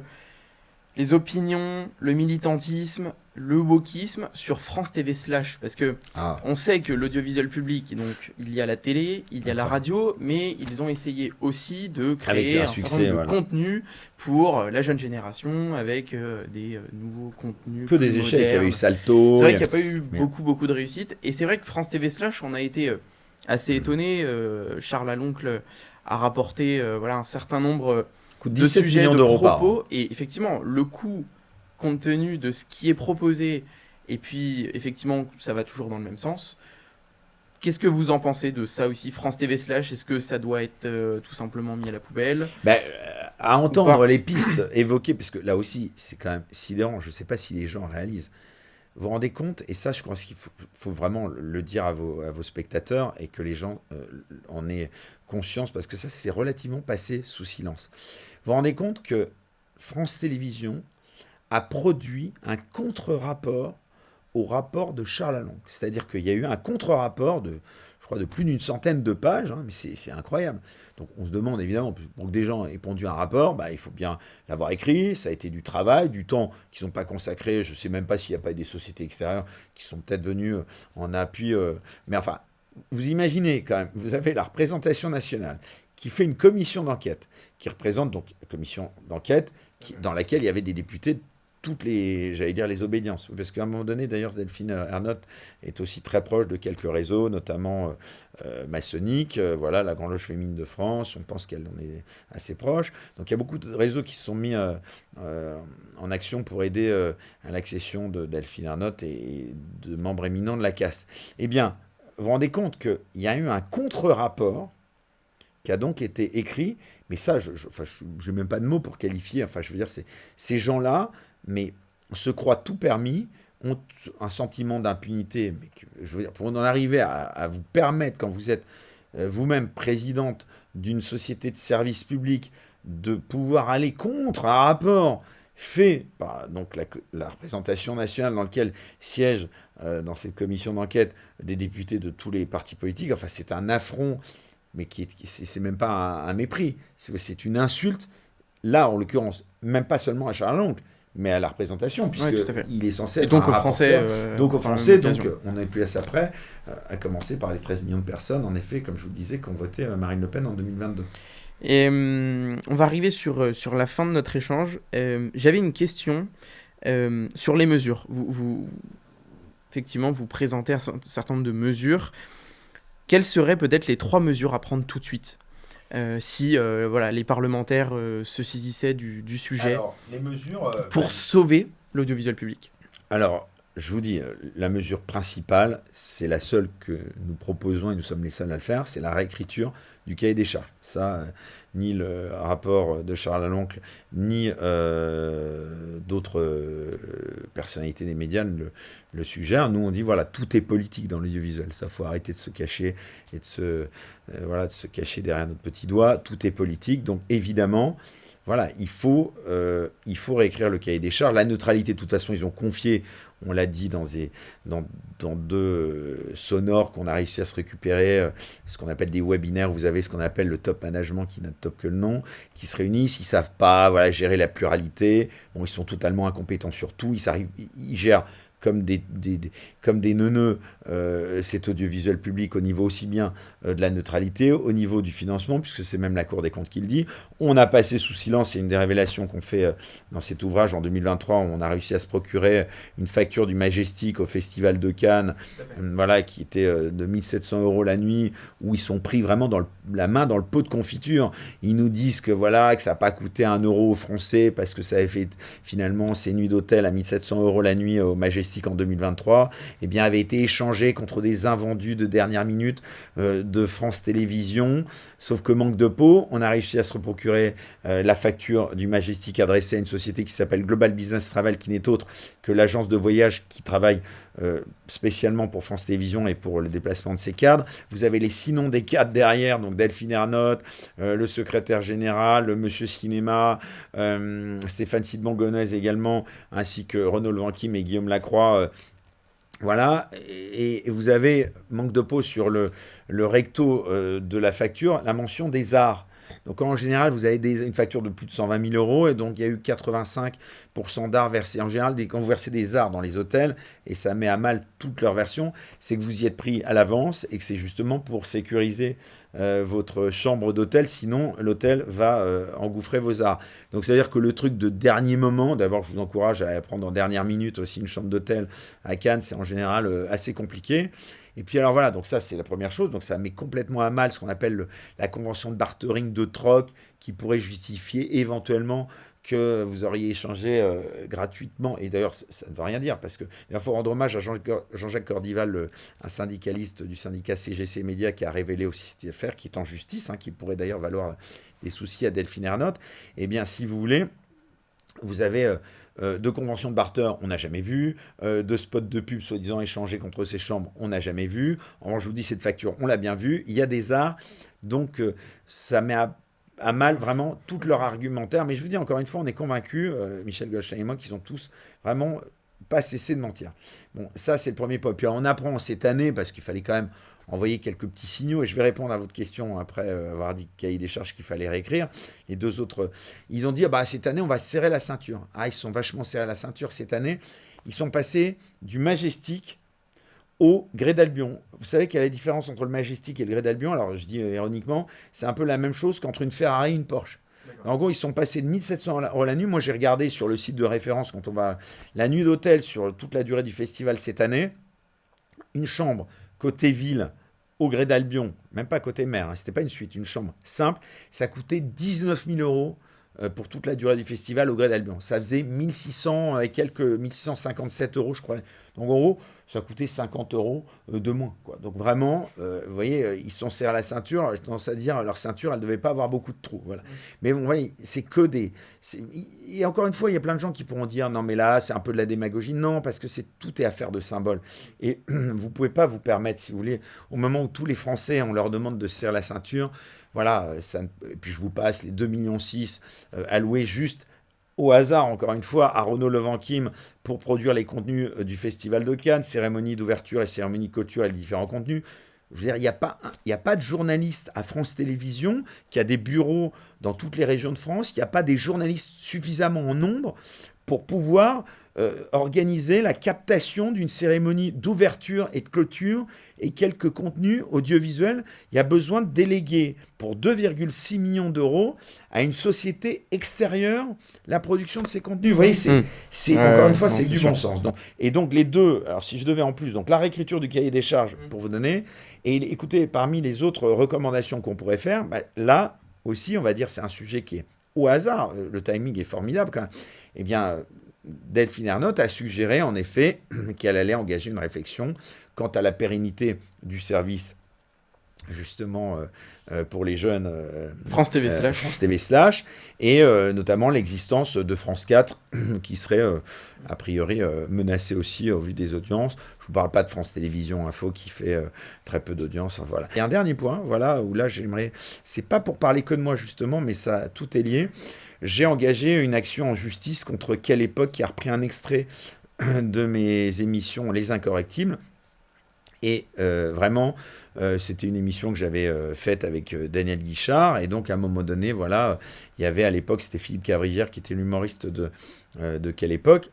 les opinions, le militantisme, le wokisme sur France T V Slash. Parce que Ah, on sait que l'audiovisuel public, donc il y a la télé, il y a la Incroyable. radio, mais ils ont essayé aussi de Avec créer un un certain succès, nombre de voilà. contenus pour euh, la jeune génération avec euh, des euh, nouveaux contenus Que plus des échecs. Il y avait eu modernes. Salto. C'est vrai il y qu'il a- n'y a pas eu Mais beaucoup, beaucoup de réussite. Et c'est vrai que France T V Slash, on a été euh, assez mm, étonné. Charles Aloncle a rapporté euh, voilà, un certain nombre euh, coûte de dix-sept sujets, millions de d'euros par an. propos. Et effectivement, le coût, compte tenu de ce qui est proposé, et puis effectivement, ça va toujours dans le même sens. Qu'est-ce que vous en pensez de ça aussi, France T V Slash? Est-ce que ça doit être euh, tout simplement mis à la poubelle Ben, euh, à ou entendre pas? les pistes évoquées, parce que là aussi, c'est quand même sidérant. Je ne sais pas si les gens réalisent. Vous vous rendez compte, et ça, je pense qu'il faut, faut vraiment le dire à vos, à vos spectateurs et que les gens euh, en aient conscience, parce que ça, c'est relativement passé sous silence. Vous vous rendez compte que France Télévisions a produit un contre-rapport au rapport de Charles Aloncle. C'est-à-dire qu'il y a eu un contre-rapport de, je crois, de plus d'une centaine de pages, hein, mais c'est c'est incroyable. Donc on se demande évidemment, pour que des gens aient pondu un rapport, bah, il faut bien l'avoir écrit, ça a été du travail, du temps qu'ils n'ont pas consacré, je ne sais même pas s'il n'y a pas des sociétés extérieures qui sont peut-être venues euh, en appui, euh, mais enfin, vous imaginez quand même, vous avez la représentation nationale qui fait une commission d'enquête, qui représente donc la commission d'enquête qui- dans laquelle il y avait des députés de toutes les, j'allais dire les obédiences. Parce qu'à un moment donné, d'ailleurs, Delphine Ernotte est aussi très proche de quelques réseaux, notamment euh, euh, maçonniques, euh, voilà, la Grande Loge Féminine de France, on pense qu'elle en est assez proche. Donc il y a beaucoup de réseaux qui se sont mis euh, euh, en action pour aider euh, à l'accession de Delphine Ernotte et de membres éminents de la caste. Eh bien, vous vous rendez compte qu'il y a eu un contre-rapport qui a donc été écrit, mais ça, je n'ai même pas de mots pour qualifier, enfin, je veux dire, c'est ces gens-là, mais se croient tout permis, ont un sentiment d'impunité, mais que, je veux dire, pour en arriver à, à vous permettre, quand vous êtes euh, vous-même présidente d'une société de service public, de pouvoir aller contre un rapport fait par donc, la, la représentation nationale dans laquelle siègent euh, dans cette commission d'enquête des députés de tous les partis politiques, enfin, c'est un affront mais qui est, c'est même pas un, un mépris, c'est une insulte. Là, en l'occurrence, même pas seulement à Charles Aloncle, mais à la représentation, Oui, tout à fait. puisqu'il est censé Et être donc un aux Français. rapporteur. euh, Donc aux par la même Français, donc occasion. euh, on n'est plus à ça près, euh, à commencer par les treize millions de personnes, en effet, comme je vous le disais, qui ont voté euh, Marine Le Pen en deux mille vingt-deux. Et hum, on va arriver sur, euh, sur la fin de notre échange. Euh, J'avais une question euh, sur les mesures. Vous, vous, effectivement, vous présentez un cer- certain nombre de mesures. Quelles seraient peut-être les trois mesures à prendre tout de suite euh, si euh, voilà, les parlementaires euh, se saisissaient du, du sujet Alors, les mesures... euh, pour bah, sauver l'audiovisuel public? Alors, je vous dis, euh, la mesure principale, c'est la seule que nous proposons, et nous sommes les seuls à le faire, c'est la réécriture du cahier des charges. Ça, euh, ni le rapport de Charles Aloncle, ni euh, d'autres d'autres euh, personnalités des médias le, le suggèrent. Nous, on dit, voilà, tout est politique dans l'audiovisuel. Ça, faut arrêter de se cacher et de se, euh, voilà, de se cacher derrière notre petit doigt. Tout est politique. Donc, évidemment, voilà, il faut, euh, il faut réécrire le cahier des charges. La neutralité, de toute façon, ils ont confié, on l'a dit dans, des, dans, dans deux euh, sonores qu'on a réussi à se récupérer, euh, ce qu'on appelle des webinaires, où vous avez ce qu'on appelle le top management, qui n'a de top que le nom, qui se réunissent, ils ne savent pas voilà, gérer la pluralité. Bon, ils sont totalement incompétents sur tout, ils, arrivent, ils gèrent comme des, des, des, comme des neuneux euh, cet audiovisuel public au niveau aussi bien euh, de la neutralité, au niveau du financement, puisque c'est même la Cour des comptes qui le dit. On a passé sous silence, c'est une des révélations qu'on fait euh, dans cet ouvrage en deux mille vingt-trois, où on a réussi à se procurer une facture du Majestic au Festival de Cannes, euh, voilà, qui était euh, de mille sept cents euros la nuit, où ils sont pris vraiment dans le, la main dans le pot de confiture. Ils nous disent que, voilà, que ça n'a pas coûté un euro aux Français, parce que ça avait fait finalement ces nuits d'hôtel à mille sept cents euros la nuit au Majestic en deux mille vingt-trois, eh bien, avait été échangé contre des invendus de dernière minute euh, de France Télévisions. Sauf que manque de peau, on a réussi à se procurer euh, la facture du Majestic adressée à une société qui s'appelle Global Business Travel, qui n'est autre que l'agence de voyage qui travaille euh, spécialement pour France Télévisions et pour le déplacement de ses cadres. Vous avez les six noms des cadres derrière, donc Delphine Ernotte, euh, le secrétaire général, le monsieur Cinéma, euh, Stéphane Sidbon-Gonez également, ainsi que Renaud Levanquim et Guillaume Lacroix. Euh, voilà, et, et vous avez, manque de peau sur le, le recto euh, de la facture, la mention des arts. Donc en général, vous avez des, une facture de plus de cent vingt mille euros, et donc il y a eu quatre-vingt-cinq pour cent d'arts versés. En général, dès, quand vous versez des arts dans les hôtels, et ça met à mal toute leur version, c'est que vous y êtes pris à l'avance, et que c'est justement pour sécuriser euh, votre chambre d'hôtel, sinon l'hôtel va euh, engouffrer vos arts. Donc c'est-à-dire que le truc de dernier moment, d'abord je vous encourage à prendre en dernière minute aussi une chambre d'hôtel à Cannes, c'est en général euh, assez compliqué. Et puis alors voilà, donc ça c'est la première chose, donc ça met complètement à mal ce qu'on appelle le, la convention de bartering de troc, qui pourrait justifier éventuellement que vous auriez échangé euh, gratuitement, et d'ailleurs ça, ça ne veut rien dire, parce que il faut rendre hommage à Jean, Jean-Jacques Cordival, le, un syndicaliste du syndicat C G C Média, qui a révélé aussi cette affaire, qui est en justice, hein, qui pourrait d'ailleurs valoir des soucis à Delphine Ernotte. Eh bien si vous voulez, vous avez... Euh, Euh, de conventions de barter, on n'a jamais vu. Euh, de spots de pub soi-disant échangés contre ces chambres, on n'a jamais vu. En revanche, je vous dis, cette facture, on l'a bien vu. Il y a des arts, donc euh, ça met à, à mal vraiment tout leur argumentaire. Mais je vous dis, encore une fois, on est convaincus, euh, Michel Goldstein et moi, qu'ils ont tous vraiment pas cessé de mentir. Bon, ça, c'est le premier point. Puis on apprend cette année, parce qu'il fallait quand même envoyer quelques petits signaux, et je vais répondre à votre question après euh, avoir dit qu'il y a des charges qu'il fallait réécrire. Les deux autres, ils ont dit, ah bah, cette année, on va serrer la ceinture. Ah, ils sont vachement serrés la ceinture cette année. Ils sont passés du Majestic au Grès d'Albion. Vous savez quelle est la différence entre le Majestic et le Grès d'Albion? Alors, je dis euh, ironiquement, c'est un peu la même chose qu'entre une Ferrari et une Porsche. En gros, ils sont passés de mille sept cents euros la nuit. Moi, j'ai regardé sur le site de référence, quand on va... La nuit d'hôtel sur toute la durée du festival cette année, une chambre côté ville, au Grès d'Albion, même pas côté mer, hein, c'était pas une suite, une chambre simple, ça coûtait dix-neuf mille euros euh, pour toute la durée du festival au Grès d'Albion. Ça faisait mille six cents et quelques, mille six cent cinquante-sept euros, je crois. Donc en gros, ça coûtait cinquante euros euh, de moins, quoi. Donc vraiment, euh, vous voyez, euh, ils sont serrés à la ceinture. J'ai tendance à dire, leur ceinture, elle ne devait pas avoir beaucoup de trous. Voilà. Mais bon, vous voyez, c'est que des... c'est- Et encore une fois, il y a plein de gens qui pourront dire, non mais là, c'est un peu de la démagogie. Non, parce que c'est tout est affaire de symbole. Et vous ne pouvez pas vous permettre, si vous voulez, au moment où tous les Français, on leur demande de se serrer la ceinture, voilà, ça, et puis je vous passe les deux virgule six millions euh, alloués juste au hasard, encore une fois, à Renaud Levanquim pour produire les contenus euh, du Festival de Cannes, cérémonie d'ouverture et cérémonie de clôture et les différents contenus. Je veux dire, il n'y a pas, un- il y a pas de journaliste à France Télévisions qui a des bureaux dans toutes les régions de France. Il n'y a pas des journalistes suffisamment en nombre pour pouvoir euh, organiser la captation d'une cérémonie d'ouverture et de clôture et quelques contenus audiovisuels. Il y a besoin de déléguer pour deux virgule six millions d'euros à une société extérieure la production de ces contenus. Vous voyez, c'est, Mm. c'est Ouais, encore ouais, une fois, non, c'est c'est du sûr. bon sens. Donc, et donc les deux, alors si je devais en plus, donc la réécriture du cahier des charges pour vous donner, et écoutez, parmi les autres recommandations qu'on pourrait faire, bah, là aussi, on va dire, c'est un sujet qui est au hasard, euh, le timing est formidable quand même. Eh bien, euh, Delphine Ernotte a suggéré en effet qu'elle allait engager une réflexion quant à la pérennité du service justement euh, euh, pour les jeunes euh, France T V euh, slash. France T V slash, et euh, notamment l'existence de France quatre qui serait euh, a priori euh, menacée aussi au vu des audiences. Je ne vous parle pas de France Télévisions Info qui fait euh, très peu d'audience. Voilà. Et un dernier point, voilà, où là j'aimerais, c'est pas pour parler que de moi justement, mais ça tout est lié. J'ai engagé une action en justice contre Quelle Époque qui a repris un extrait de mes émissions Les Incorrectibles. Et euh, vraiment, euh, c'était une émission que j'avais euh, faite avec euh, Daniel Guichard. Et donc, à un moment donné, voilà, il y avait à l'époque, c'était Philippe Cavrivière qui était l'humoriste de, euh, de Quelle Époque.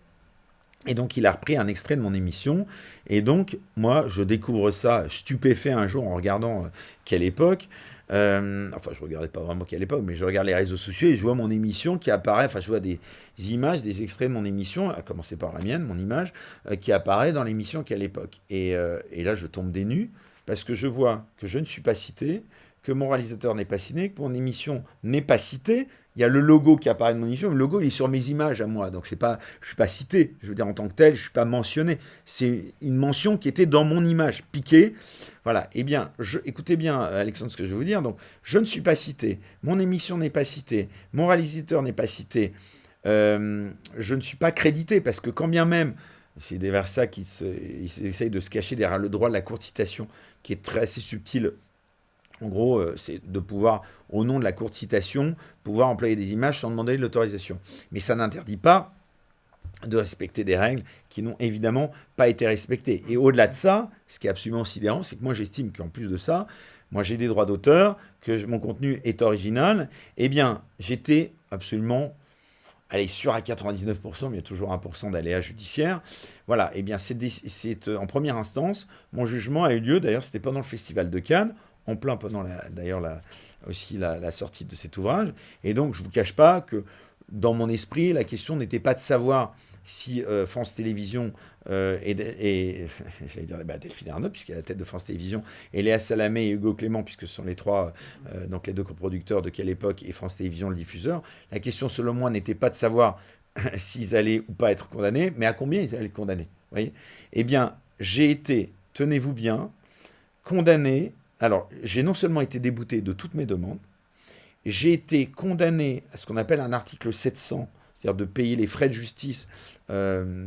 Et donc, il a repris un extrait de mon émission. Et donc, moi, je découvre ça stupéfait un jour en regardant euh, Quelle Époque. Euh, enfin, je regardais pas vraiment Quelle Époque, mais je regarde les réseaux sociaux et je vois mon émission qui apparaît. Enfin, je vois des images, des extraits de mon émission, à commencer par la mienne, mon image, euh, qui apparaît dans l'émission Quelle Époque. Et, euh, et là, je tombe des nues parce que je vois que je ne suis pas cité, que mon réalisateur n'est pas cité, que mon émission n'est pas citée. Il y a le logo qui apparaît de mon émission. Le logo, il est sur mes images à moi. Donc, c'est pas, je ne suis pas cité. Je veux dire, en tant que tel, je ne suis pas mentionné. C'est une mention qui était dans mon image, piquée. Voilà. Eh bien, je, écoutez bien, Alexandre, ce que je vais vous dire. Donc, je ne suis pas cité. Mon émission n'est pas citée. Mon réalisateur n'est pas cité. Euh, je ne suis pas crédité parce que quand bien même, c'est derrière ça qu'ils essayent de se cacher derrière le droit de la courte citation, qui est très assez subtil. En gros, euh, c'est de pouvoir, au nom de la courte citation, pouvoir employer des images sans demander l'autorisation. Mais ça n'interdit pas de respecter des règles qui n'ont évidemment pas été respectées. Et au-delà de ça, ce qui est absolument sidérant, c'est que moi j'estime qu'en plus de ça, moi j'ai des droits d'auteur, que je- mon contenu est original. Eh bien, j'étais absolument, allez, sûr à quatre-vingt-dix-neuf pour cent, mais il y a toujours un pour cent d'aléas judiciaires. Voilà, eh bien, c'est des- c'est, euh, en première instance, mon jugement a eu lieu, d'ailleurs, c'était pendant le Festival de Cannes, en plein pendant la- d'ailleurs la- aussi la, la sortie de cet ouvrage. Et donc, je ne vous cache pas que dans mon esprit, la question n'était pas de savoir si euh, France Télévisions euh, et, et j'allais dire bah, Delphine Arnaud, puisqu'elle est à la tête de France Télévisions, et Léa Salamé et Hugo Clément, puisque ce sont les trois, euh, donc les deux coproducteurs de Quelle Époque et France Télévisions, le diffuseur. La question, selon moi, n'était pas de savoir s'ils allaient ou pas être condamnés, mais à combien ils allaient être condamnés. Vous voyez ? Eh bien, j'ai été, tenez-vous bien, condamné. Alors, j'ai non seulement été débouté de toutes mes demandes, j'ai été condamné à ce qu'on appelle un article sept cents, c'est-à-dire de payer les frais de justice euh,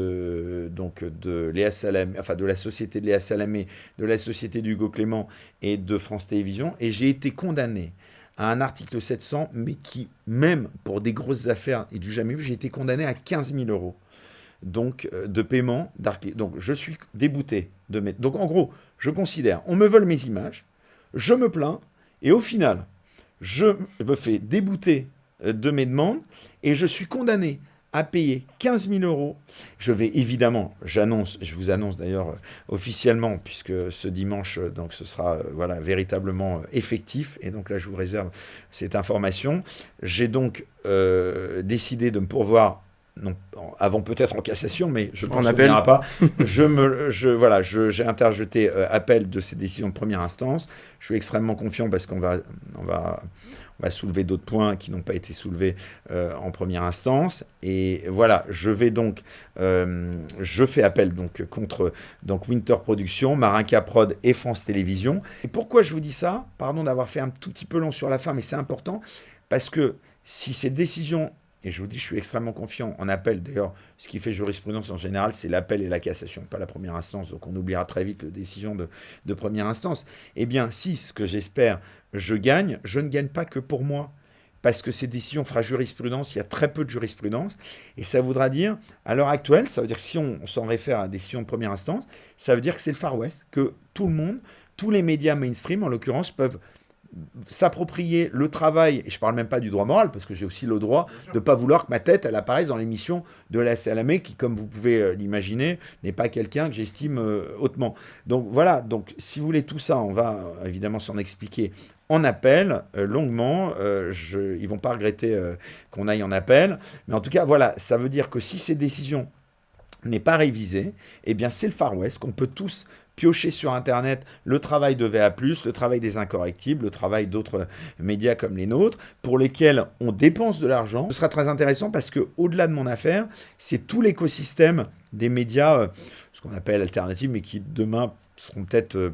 de, donc de, Léa Salamé, enfin de la société de Léa Salamé, de la société d'Hugo Clément et de France Télévisions. Et j'ai été condamné à un article sept cents, mais qui, même pour des grosses affaires et du jamais vu, j'ai été condamné à quinze mille euros. Donc, euh, de paiement d'article. Donc, je suis débouté de mes. Donc, en gros, je considère, on me vole mes images, je me plains, et au final, je me fais débouter euh, de mes demandes, et je suis condamné à payer quinze mille euros. Je vais évidemment, j'annonce, je vous annonce d'ailleurs euh, officiellement, puisque ce dimanche, euh, donc ce sera euh, voilà, véritablement euh, effectif, et donc là je vous réserve cette information. J'ai donc euh, décidé de me pourvoir, non, avant peut-être en cassation, mais je pense qu'on n'ira pas. Je me, je, voilà, je, j'ai interjeté euh, appel de ces décisions de première instance. Je suis extrêmement confiant parce qu'on va, on va, on va soulever d'autres points qui n'ont pas été soulevés euh, en première instance. Et voilà, je vais donc, euh, je fais appel donc contre donc Winter Productions, Marinka Prod et France Télévisions. Et pourquoi je vous dis ça ? Pardon d'avoir fait un tout petit peu long sur la fin, mais c'est important parce que si ces décisions, et je vous dis, je suis extrêmement confiant en appel. D'ailleurs, ce qui fait jurisprudence en général, c'est l'appel et la cassation, pas la première instance. Donc on oubliera très vite la décision de, de première instance. Eh bien, si, ce que j'espère, je gagne, je ne gagne pas que pour moi. Parce que ces décisions fera jurisprudence, il y a très peu de jurisprudence. Et ça voudra dire, à l'heure actuelle, ça veut dire que si on, on s'en réfère à la décision de première instance, ça veut dire que c'est le Far West, que tout le monde, tous les médias mainstream, en l'occurrence, peuvent s'approprier le travail, et je ne parle même pas du droit moral, parce que j'ai aussi le droit de ne pas vouloir que ma tête, elle apparaisse dans l'émission de Léa Salamé, qui, comme vous pouvez euh, l'imaginer, n'est pas quelqu'un que j'estime euh, hautement. Donc voilà, donc si vous voulez tout ça, on va euh, évidemment s'en expliquer en appel, euh, longuement. Euh, je, ils ne vont pas regretter euh, qu'on aille en appel. Mais en tout cas, voilà, ça veut dire que si ces décisions n'est pas révisée, eh bien c'est le Far West, qu'on peut tous piocher sur Internet le travail de V A plus, le travail des Incorrectibles, le travail d'autres médias comme les nôtres, pour lesquels on dépense de l'argent. Ce sera très intéressant parce qu'au-delà de mon affaire, c'est tout l'écosystème des médias, euh, ce qu'on appelle alternatifs, mais qui demain seront peut-être euh,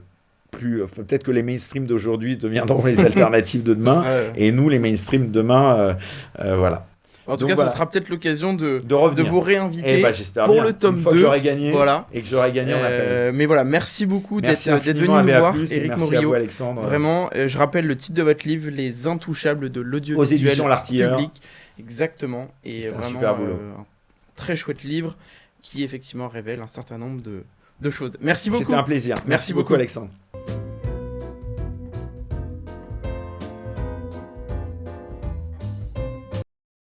plus... Peut-être que les mainstream d'aujourd'hui deviendront les alternatives de demain, Ça, euh, et nous, les mainstream de demain, euh, euh, voilà. En tout Donc cas, voilà. ce sera peut-être l'occasion de, De revenir. de vous réinviter Eh ben, j'espère pour bien. le tome Une fois deux. que j'aurai gagné, Voilà. et que j'aurai gagné, on appelle. Euh, mais voilà, merci beaucoup Merci d'être d'être venu infiniment à nous V A voir, plus, et Éric merci à vous, Morillo. Alexandre. Vraiment, euh, je rappelle le titre de votre livre, Les Intouchables de Aux l'audiovisuel éditions L'Artilleur. public. Exactement. Qui Et fait un vraiment, super boulot. euh, un très chouette livre qui effectivement révèle un certain nombre de, de choses. Merci beaucoup. C'était un plaisir. Merci, Merci beaucoup, beaucoup. Alexandre.